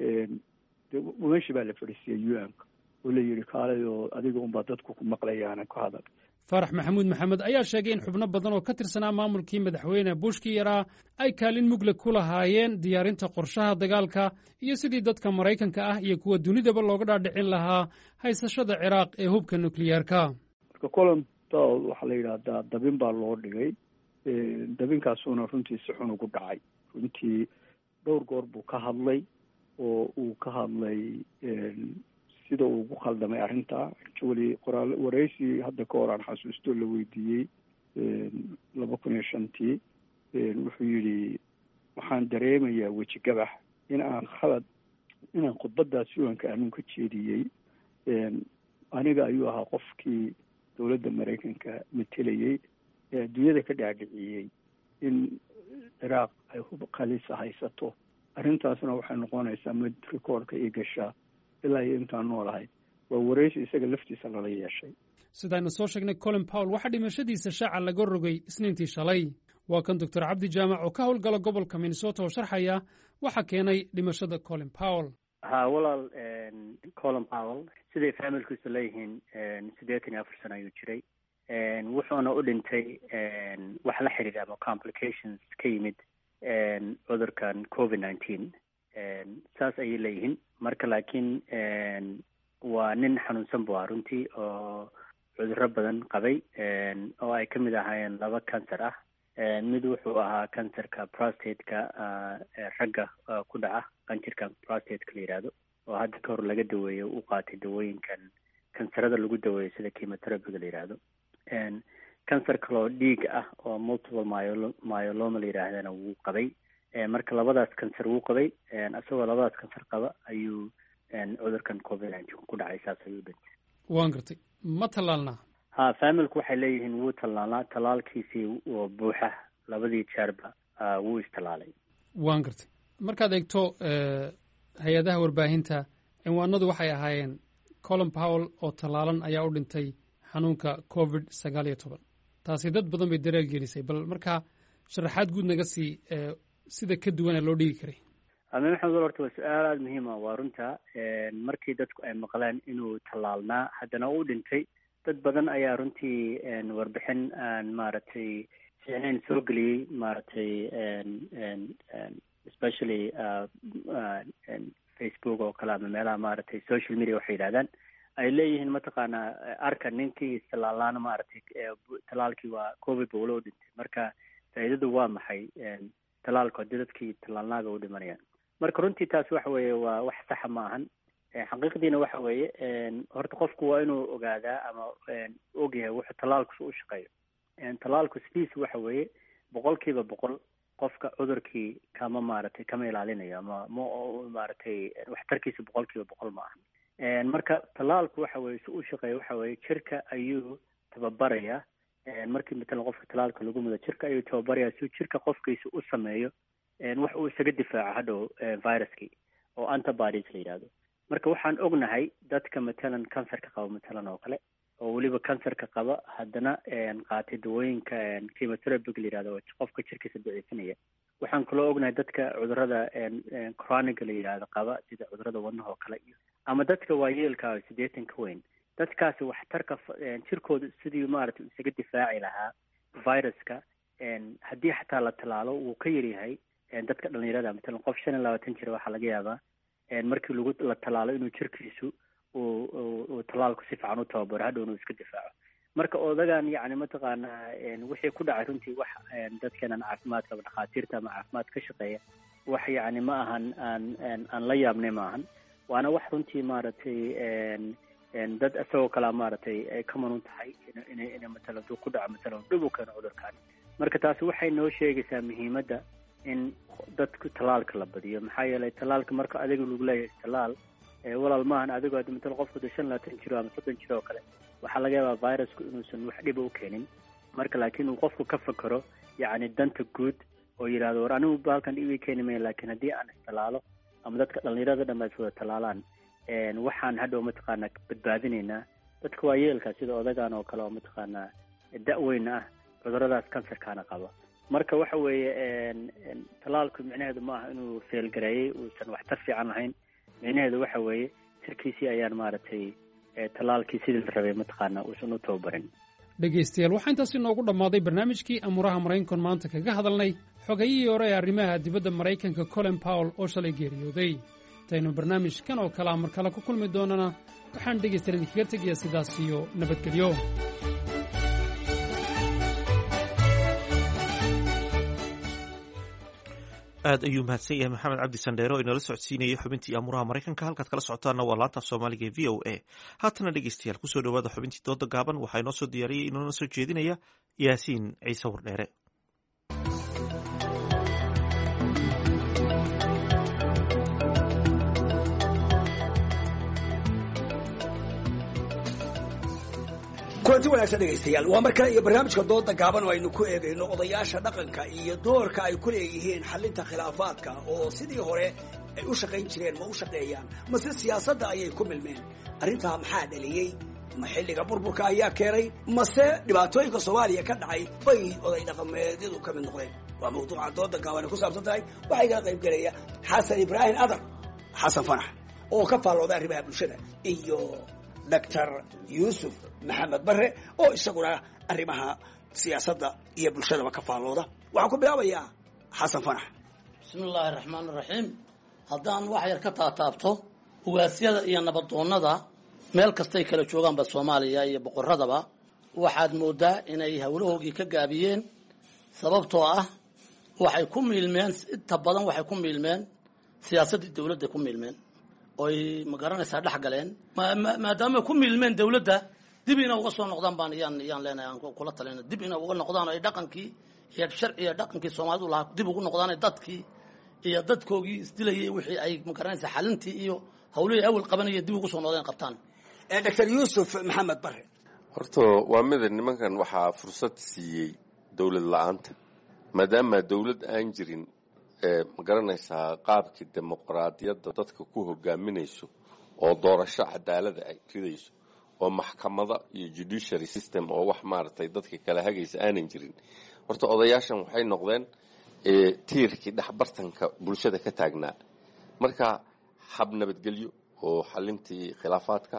meeshii baa la fadhiisiyey UN-ka oo la yidhi kaalay oo adiga unbaa dadku ku maqlayaana ku hadal Farax Maxamuud Maxamed ayaa sheegay in xubno badan oo ka tirsanaa maamulkii madaxweyne Bushkii yaraa ay kaalin mugle ku lahaayeen diyaarinta qorshaha dagaalka iyo sidii dadka Maraykanka ah iyo kuwa dunidaba looga dhaadhicin lahaa haysashada Ciraaq ee hubka nukliyeerka marka Colin Powell waxaa la yidhaahdaa dabin baa loo dhigay dabinkaasuna runtii si xun ugu dhacay runtii dhowr goor buu ka hadlay oo uu ka hadlay sida uu ugu khaldamay arrintaa actually qoraal waraysi hadda ka hor aan xasuusto la weydiiyey 2005 wuxuu yidhi waxaan dareemayaa weji gabax inaan khudbadaas yuanka aanun ka jeediyey aniga ayuu ahaa qofkii dowladda Maraykanka matelayey ee adduunyada ka dhaadhiciyey in ciraaq ay hub khalisa haysato arrintaasna waxay noqonaysaa mid rikoorka ii gashaa ilaa iyo intaan noolahay waa waraysi isaga laftiisa lala yeeshay sidaynu soo sheegnay Colin Powell waxaa dhimashadiisa shaaca laga rogay isniintii shalay waa kan Dr. Cabdi Jaamac oo ka howlgala gobolka Minnesota oo sharxaya waxa keenay dhimashada Colin Powell walaal Colin Powell siday familkiisu leeyihiin 84 sano ayuu jiray wuxuuna u dhintay wax la xiriira ama complications ka yimid cudurkan COVID-19 saas ayay leeyihiin marka laakiin waa nin xanuunsan buu ahaa runtii oo cudurro badan qabay oo ay ka mid ahaayeen 2 cancer ah mid wuxuu ahaa cancerka prostate-ka ragga ku dhaca qanjirka prostate-ka la yidhaahdo oo hadda ka hor laga daweeyo u qaatay dawooyinkan kansarada lagu daweeyo sida chemotherapy-ga la yidhaahdo cancer kaloo dhiig ah oo multiple myeloma la yidhaahdana wuu qabay marka labadaas cancer wuu qabay isagoo labadaas cancer qaba ayuu cudurkan COVID-19 ku dhacay saas ayuu dhintay waan gartay ma tallaalnaa familku waxay leeyihiin wuu tallaalnaa tallaalkiisii oo buuxa labadii jeerba wuu istallaalay waan gartay markaad eegto hay-adaha warbaahinta cinwaanadu waxay ahaayeen Colin Powell oo tallaalan ayaa u dhintay xanuunka COVID-19 taasi dad badan bay dareen gelisay bal markaa sharaxaad guud naga sii sida ka duwana loo dhigi karay amin maxamed horta waa su-aal aada muhiim ah waa runta markii dadku ay maqleen inuu tallaalnaa haddana u dhintay dad badan ayaa runtii warbixin aan maaragtay fiicnayn soo geliyey maaragtay especially Facebook oo kale ama meelaha maaragtay social media waxay yidhahdaan ay leeyihiin mataqaanaa arka ninkii istallaalnaana maaragtay tallaalkii waa COVID ba ula u dhintay marka faa'iidadu waa maxay tallaalku haddii dadkii tallaalnaaga u dhimanayaan marka runtii taas waxa weeye waa wax saxa ma ahan xaqiiqdiina waxa weeye horta qofku waa inuu ogaadaa ama ogyahay wuxuu tallaalku u shaqeeyo. tallaalku sidiisa waxa weeye 100% qofka cudurkii kama ilaalinayo ama maaragtay waxtarkiisa 100% ma aha. marka tallaalku waxa weeye si u shaqeeyo waxa weeye jirka ayuu tababaraya. markii matalan qofka tallaalka lagu mudo jirka ayuu tababaraya si jirka qofkiisa u sameeyo wax uu isaga difaaco hadhow viruskii oo antibodies la yidhaahdo. marka waxaan ognahay dadka matalan kansarka qaba matalan oo kale oo weliba kansarka qaba haddana qaatay dawooyinka chemotherapy la yidhahdo qofka jirkiisa daciifinaya. waxaan kaloo ognahay dadka cudurada chronic la yidhahdo qaba sida cudurada wadnaha oo kale iyo ama dadka waayeelka 80 ka weyn. dadkaasi waxtarka jirkooda sidii maaragtay isaga difaaci lahaa viruska haddii xataa la tallaalo wuu ka yaryahay dadka dhalinyarada. matalan qof 25 jira waxaa laga yaabaa markii la tallaalo inuu jirkiisu uu tallaalku si fiican u tababaro hadhow inuu iska difaaco. marka odagan yacni mataqaanaa wixii ku dhacay runtii wax dadkeenan caafimaadka ama dhakhaatiirta ama caafimaad ka shaqeeya wax yacni ma ahan aan la yaabnay ma ahan. waana wax runtii maaragtay dad isagoo kalaa maaragtay ay ka manuun tahay inay matalan duu ku dhaco matalan dhib u keeno cudurkaan. marka taasi waxay noo sheegaysaa muhiimadda in dadku tallaalka la badiyo. maxaa yeelay tallaalka marka adiga lagu leeyahay tallaal walaal maahan adigoo hadda matalan qofku 25 jiro ama 30 jiro oo kale waxaa laga yaabaa virusku inuusan wax dhiba u keenin. marka laakiin uu qofku ka fakero yacni danta guud oo yidhaahdo war anigu baalkan dhibi keeni maya laakiin haddii aan istallaalo ama dadka dhalinyarada dhan ay wada tallaalaan waxaan hadhow mataqaanaa badbaadinaynaa dadka waayeelka sida odagan oo kale oo mataqaanaa da-weyn ah cuduradaas kansarkaana qaba. marka waxa weeye tallaalku micnaheedu maaha inuu feelgareeyey uusan waxtar fiican lahayn. micnaheedu waxa weeye jirkiisii ayaan maaragtay tallaalkii sidii la rabay mataqaanaa uusan u tababarin. dhegaystayaal waxaa intaasi noogu dhammaaday barnaamijkii amuuraha maraykankan maanta kaga hadalnay xogayihii hore ee arrimaha dibadda maraykanka Colin Powell oo shalay geeriyooday. intaynu barnaamijkan oo kale mar kale ku kulmi doonana waxaan dhegaystayaal idinkaga tegayaa sidaas iyo nabadgelyo. aad ayuu mahadsan yahay maxamed cabdi sandheero oo inala socodsiinayay xubintii amuuraha maraykanka. halkaad kala socotaanna waa laanta af soomaaliga ee VOA. haatana dhegaystayaal kusoo dhawaada xubintii dooda gaaban. waxaa inoo soo diyaariyey inoona soo jeedinaya yaasiin ciise wardheere. kulanti wanaagsan dhegaystayaal waa mar kale iyo barnaamijka dooda gaaban oo aynu ku eegayno odayaasha dhaqanka iyo doorka ay ku leeyihiin xalinta khilaafaadka oo sidii hore ay u shaqayn jireen ma u shaqeeyaan mase siyaasadda ayay ku milmeen. arrintaa maxaa dhaliyey? ma xilliga burburka ayaa keenay mase dhibaatooyinka soomaaliya ka dhacay bay oday dhaqameedyadu ka mid noqdeen? waa mawduuca dooda gaaban ay ku saabsan tahay. waxaa igala qayb gelaya xasan ibraahim adar xasan fanax oo ka faallooda arrimaha bulshada iyo doctor yuusuf maxamed bare oo isaguna arrimaha siyaasadda iyo bulshadaba ka faallooda. waxaan ku bilaabayaa xasan fanax. bismi illaahi raxmaan iraxiim. haddaan wax yar ka taataabto ugaasyada iyo nabadoonnada meel kastay kala joogaanba soomaaliya iyo boqoradaba waxaad moodaa inay howlahoogii ka gaabiyeen sababtoo ah waxay ku miilmeen inta badan waxay ku miilmeen siyaasaddii dawladda ku miilmeen oy ma garanaysaa dhex galeen maadaama ku miilmeen dawladda dib ina uga soo noqdaan baan yaan leenahay aan kula talina dib ina uga noqdaan ay dhaqankii iyo sharciga dhaqankii Soomaalidu lahaa dib ugu noqdaan dadkii iyo dadkoogii isdilayay wixii ay ma garanaysaa xalintii iyo hawlihii awal qabanaya dib ugu soo noqdeen qabtaan. Dr. Yuusuf Maxamed Bare. horta waa mid nimankan waxaa fursad siiyey dawlad la'aanta maadaama dawlad aan jirin ma garanaysaa qaabkii dimuqraadiyadda dadka ku hogaaminayso oo doorasho cadaalada ay ridayso oo maxkamada iyo judiciary system oo wax maaragtay dadka kala hagaysa aanan jirin. horta odayaashan waxay noqdeen tiirkii dhexbartanka bulshada ka taagnaa. marka hab nabadgelyo oo xalintii khilaafaadka,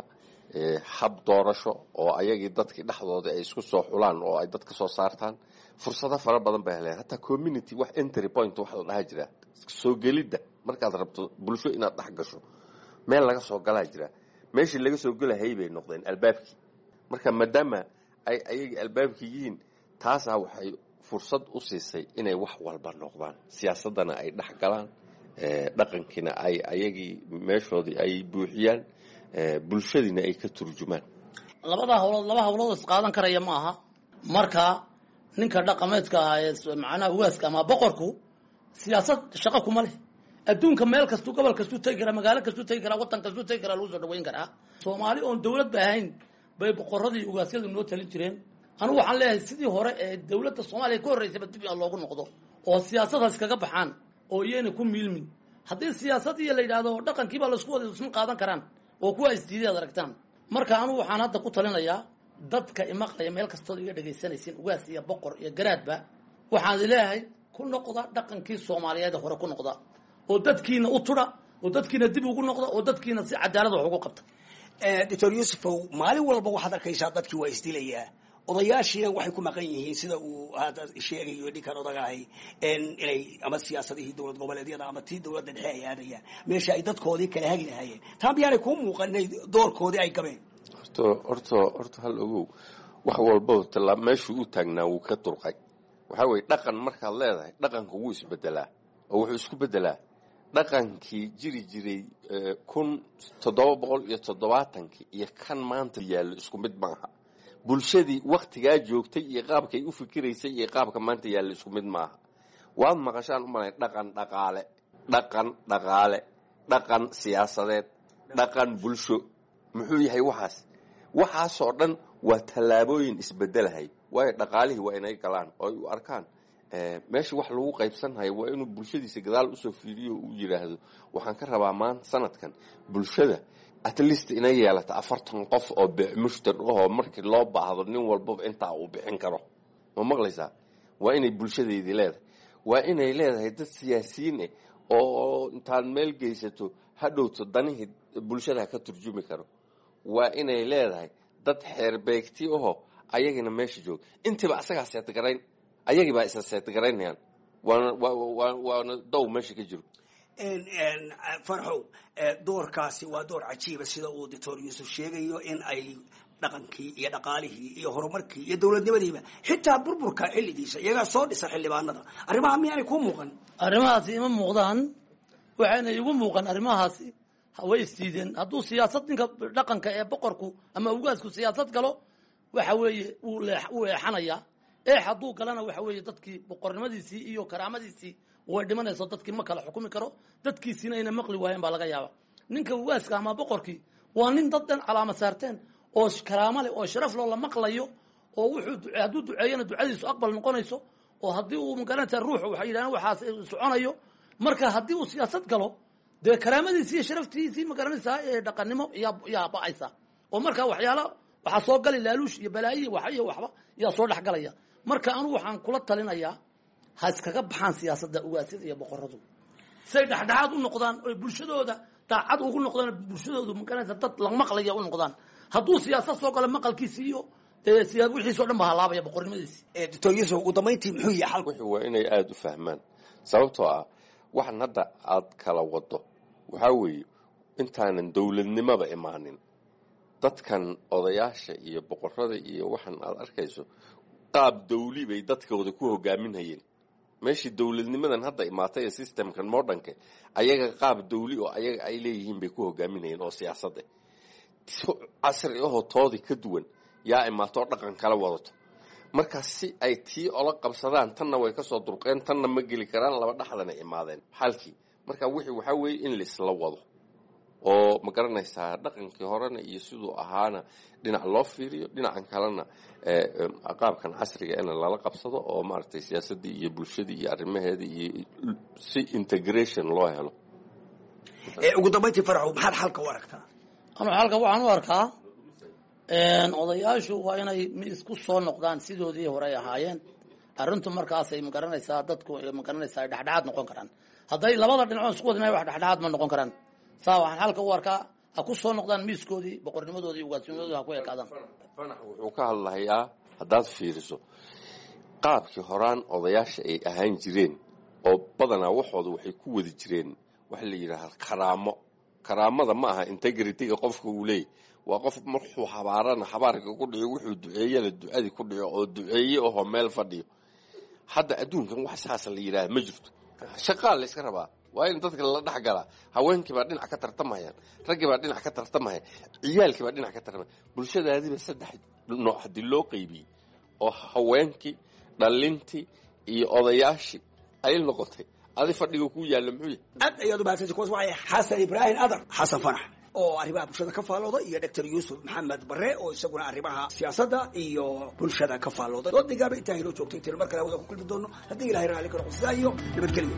hab doorasho oo ayagii dadkii dhexdooda ay isku soo xulaan oo ay dad ka soo saartaan, fursado fara badan bay heleen. hataa community wax entry point wax la dhaha jira, soo gelidda markaad rabto bulsho inaad dhex gasho meel laga soo galaa jira. meeshii laga soo galahayay bay noqdeen albaabkii. marka maadaama ay ayagii albaabkii yihiin, taasaa waxay fursad u siisay inay wax walba noqdaan, siyaasaddana ay dhex galaan, dhaqankiina ay ayagii meeshoodii ay buuxiyaan, bulshadiina ay ka turjumaan. laba hawlood is qaadan karaya ma aha. marka ninka dhaqameedka ah ee macnaha ugaaska ama boqorku siyaasad shaqo kuma leh. adduunka meel kastuu gobol kastuu tegi karaa, magaalo kastuu tegi karaa, waddan kastuu tegi karaa, lagu soo dhaweyn karaa. Soomaali oon dawlad ba ahayn bay boqoradii ugaasyadu noo talin jireen. anigu waxaan leeyahay sidii hore ee dawladda Soomaaliya ka horeysay dib loogu noqdo oo siyaasadaas kaga baxaan oo iyana ku miilmin. haddii siyaasadii la yiraahdo dhaqankiiba la isku wada isma qaadan karaan oo kuwa isdiiday aragtaan. marka anigu waxaan hadda ku talinayaa dadka imaqlaya meel kastoo iga dhageysanaysiin ugaas iyo boqor iyo garaadba waxaan leeyahay ku noqda dhaqankii Soomaaliyeed hore ku noqda oo dadkiina u tura oo dadkiina dib ugu noqda oo dadkiina si cadaalad wax ugu qabta. Dr. Yusufow, maalin walba waxaad arkaysaa dadkii waa isdilayaa, odayaashiina waxay ku maqan yihiin sida uu hadda sheegayo ninkan odagahay inay ama siyaasadihii dowlad goboleedyada ama tii dowladda dhexe ay aadayaan meesha ay dadkoodii kala hagi lahaayeen. taa miyaanay kuu muuqan inay doorkoodii ay gabeen? horta hal ogow, wax walba meeshuu u taagnaa wuu ka durqay. waxaa weeye dhaqan markaad leedahay dhaqanka wuu isbedelaa oo wuxuu isku bedelaa dhaqankii jiri jiray 1770 iyo kan maanta yaallo isku mid maaha. bulshadii waktigaa joogtay iyo qaabkay u fikiraysay iyo qaabka maanta yaallo isku mid maaha. waad maqashaan u malay dhaqan dhaqaale, dhaqan siyaasadeed, dhaqan bulsho. muxuu yahay waxaasoo dhan waa tallaabooyin isbedelahay. waayo dhaqaalihii waa inay galaan oo ay u arkaan meesha wax lagu qaybsanhayo waa inuu bulshadiisa gadaal usoo fiiriyo uu yidhaahdo waxaan ka rabaa maanta sanadkan bulshada at least inay yeelata 40 qof oo mushtar ahoo markii loo baahdo nin walbaba intaa uu bixin karo. ma maqlaysaa? waa inay bulshadeedii leedahay, waa inay leedahay dad siyaasiyiin oo intaad meel geysato hadhowto danihii bulshada ka turjumi karo. waa inay leedahay dad xeerbeegti ahoo ayagina meesha jooga. intiiba asagaa seetgarayn, ayagii baa isa seetgaraynayaan. waana dow meesha ka jiro. farxow, doorkaasi waa door cajiiba sida uu Dr. Yusuf sheegayo in ay dhaqankii iyo dhaqaalihii iyo horumarkii iyo dowladnimadiiba xitaa burburka xilligiisa iyagaa soo dhisa xildhibaanada. arrimaha miyaanay kuu muuqan? arrimahaasi ima muuqdaan. waxayna igu muuqan arrimahaasi way isdiideen. hadduu siyaasad ninka dhaqanka ee boqorku ama ugaasku siyaasad galo waxa weeye uu eexanaya. hadduu galana waxa weeye dadkii boqornimadiisii iyo karaamadiisii way dhimanayso. dadkii ma kala xukumi karo, dadkiisiina ayna maqli waayeen baa laga yaaba. ninka ugaaska ama boqorkii waa nin dad dhan calaama saarteen oo karaamo leh oo sharaf loo la maqlayo oo hadduu duceeyana ducadiisu aqbal noqonayso oo haddii uu magaranaysa ruuxu waxay yidhahdeen waxaas soconayo. marka haddii uu siyaasad galo dee karaamadiisii iyo sharaftiisii magaranaysaa ee dhaqannimo yaa ba'aysa oo markaa waxaa soo gali laaluush iyo balaayi iyo waxba yaa soo dhexgalaya. marka anugu waxaan kula talinayaa ha iskaga baxaan siyaasadda ugaasyada iyo boqoradu say dhexdhexaad u noqdaan oo bulshadooda daacad ugu noqdaan, bulshadoodu magaranaysa dad la maqlaya u noqdaan. hadduu siyaasad soo galo maqalkiisi iyo wixiisoo dhan ba halaabaya boqornimadiisi. Dr. Yusuf, ugu dambayntii muxuu yahay xalku? waa inay aada u fahmaan, sababtoo ah waxan hadda aad kala wado waxaa weeye intaanan dowladnimaba imaanin dadkan odayaasha iyo boqorada iyo waxan aad arkayso qaab dawli bay dadkooda ku hogaaminayeen. meeshii dowladnimadan hadda imaatay ee systemkan modernka ayaga qaab dawli oo ayaga ay leeyihiin bay ku hogaaminayeen oo siyaasadda casri ahoo toodii ka duwan yaa imaatoo dhaqan kala wadato. marka si ay tii ola qabsadaan tanna way kasoo durqeen, tanna ma geli karaan, laba dhaxdana imaadeen xalkii. marka waxaa weeye in laisla wado oo ma garanaysaa dhaqankii horena iyo siduu ahaana dhinac loo fiiriyo, dhinacan kalena qaabkan casriga in lala qabsado oo maaragtay siyaasaddii iyo bulshadii iyo arrimaheedii iyo si integration loo helo. ugu dambayntii farxow, maxaad xalka u aragtaa? anuu xalka waxaan u arkaa odayaashu waa inay isku soo noqdaan sidoodii hore ay ahaayeen. arrintu markaasay magaranaysaa dadku magaranaysaa dhexdhexaad noqon karaan. hadday labada dhinacood isku wadnay wax dhexdhexaad ma noqon karaan. saa waxaan xalka u arkaa ha ku soo noqdaan miiskoodii boqornimadoodii ugaasnimadoodii ha ku ekaadaan. fanax wuxuu ka hadlahayaa haddaad fiiriso qaabkii horaan odayaasha ay ahaan jireen oo badanaa waxooda waxay ku wadi jireen waxa la yidhaahaa karaamada ma aha integrityga qofka uu leeyahy. waa qof markuu habaarana habaarka ku dhico, wuxuu duceeyana ducadii ku dhico oo duceeye ahoo meel fadhiyo. hadda adduunkan wax saasa la yidhaaha ma jirto. shaqaa la iska rabaa, waa in dadka la dhex galaa. haweenkii baa dhinac ka tartamayaan, raggii baa dhinac ka tartamaya, ciyaalkii baa dhinac ka tartamaya. bulshadaadiiba 3 nooc haddii loo qaybiyey oo haweenkii, dhalintii iyo odayaashii ay noqotay, adi fadhiga ku yaalla muxuu yahay? aad ayaad u baahantay kuwaas waxay xasan ibraahim adar xasan fanax oo arrimaha bulshada ka faallooda iyo Dr. Yuusuf Maxamed Barre oo isaguna arrimaha siyaasadda iyo bulshada ka faallooda. doodigaaba intaa helo joogtay tir mar kale wada ku kulmi doono haddii Ilaahay raali ka noqdo. iyo nabadgelyo.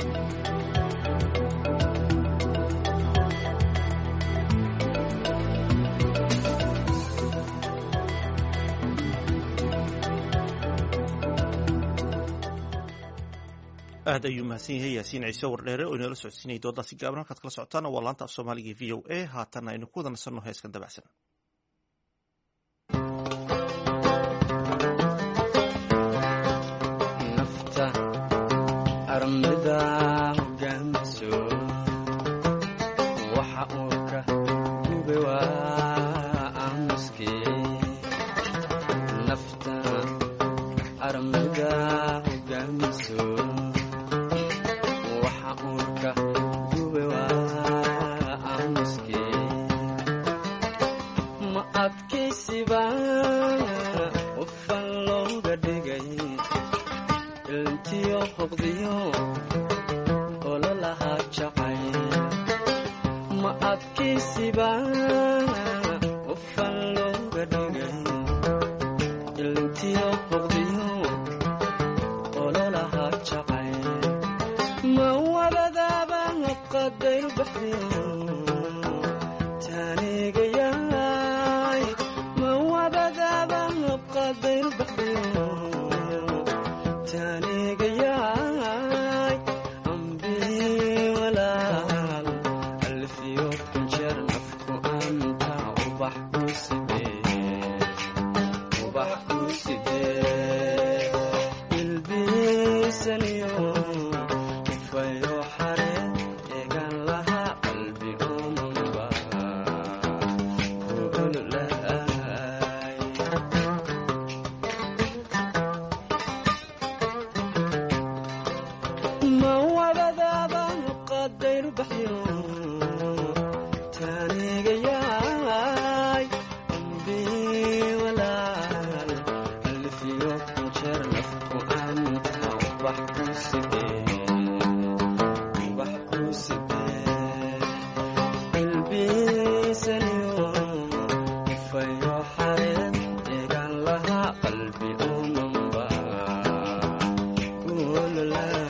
aad ayuu mahadsan yahay yaasiin ciise wardheere oo inoola socodsiinayay doodaasi gaaban. halkaad kala socotaana waa laanta af soomaaliga v o a. haatanna aynu ku wada nasanno heeskan dabacsan. nafta armida hogaamiso waxa uu ka gube waa aamuskii. nafta armida hogaamiso ma adkaysiba ufan looga dhigay ilntiyo hoqdiyo ololaha jacay. ma adkaysiba ufan looga dhigay ilntiyo hoqdiyo ololaha jacay. ma wadadaaba qadayr baxriyo taanigayaay. ma wadadaaba qadayr baxriyo taanigayaay. ambii walaal alfiyo kunjeer nafku anta ubax ku sidee ilbiisaniyo ufayo xareen eegan lahaa qalbi umanba gugululaay. ma wadadaaba qadayr baxyo taanigayaay. ambii walaal alfiyo kunjeer nafku anta ubax ku sidee ilbiisaniyo ufayo xareen eegan lahaa qalbi umanba gugululaay.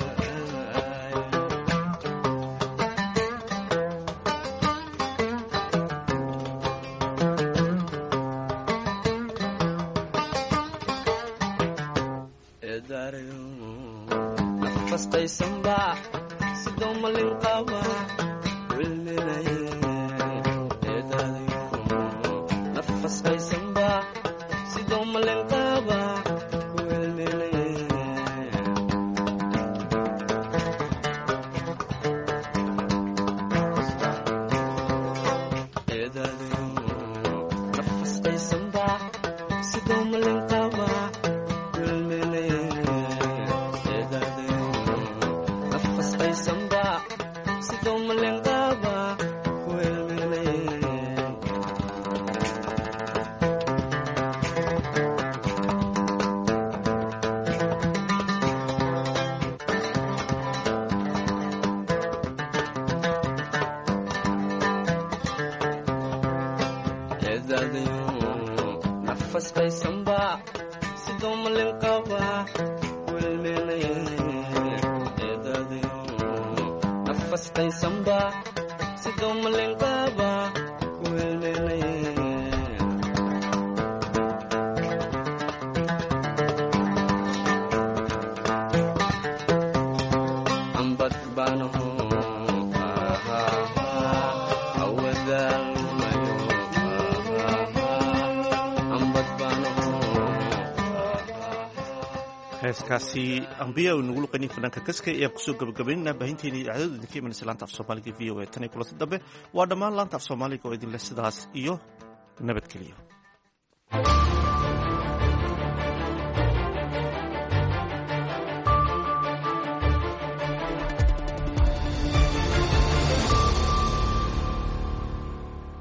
nafastaysanba sidoo malin qaba wilminaye. nafastaysanba sidoo malin qaba wilminaye. nafastaysanba sidoo malin qaba wilminaye. nafastaysanba sidoo malin qaba wilminaye. nafastaysanba sidoo malin qaba wilminaye. nafastaysanba sidoo malin qaba wilminaye. ambad baanaho awadaalmayo. ambad baanaho heeskaasi ambiya uu nagu luqaynay fanaanka kaska ee kusoo gabagabaynayna baahinteena idaacadooda idinka imanaysa laanta af soomaaliga v o a. tan iyo kulanti dambe waa dhammaan laanta af soomaaliga oo idinleh sidaas iyo nabadgeliyo.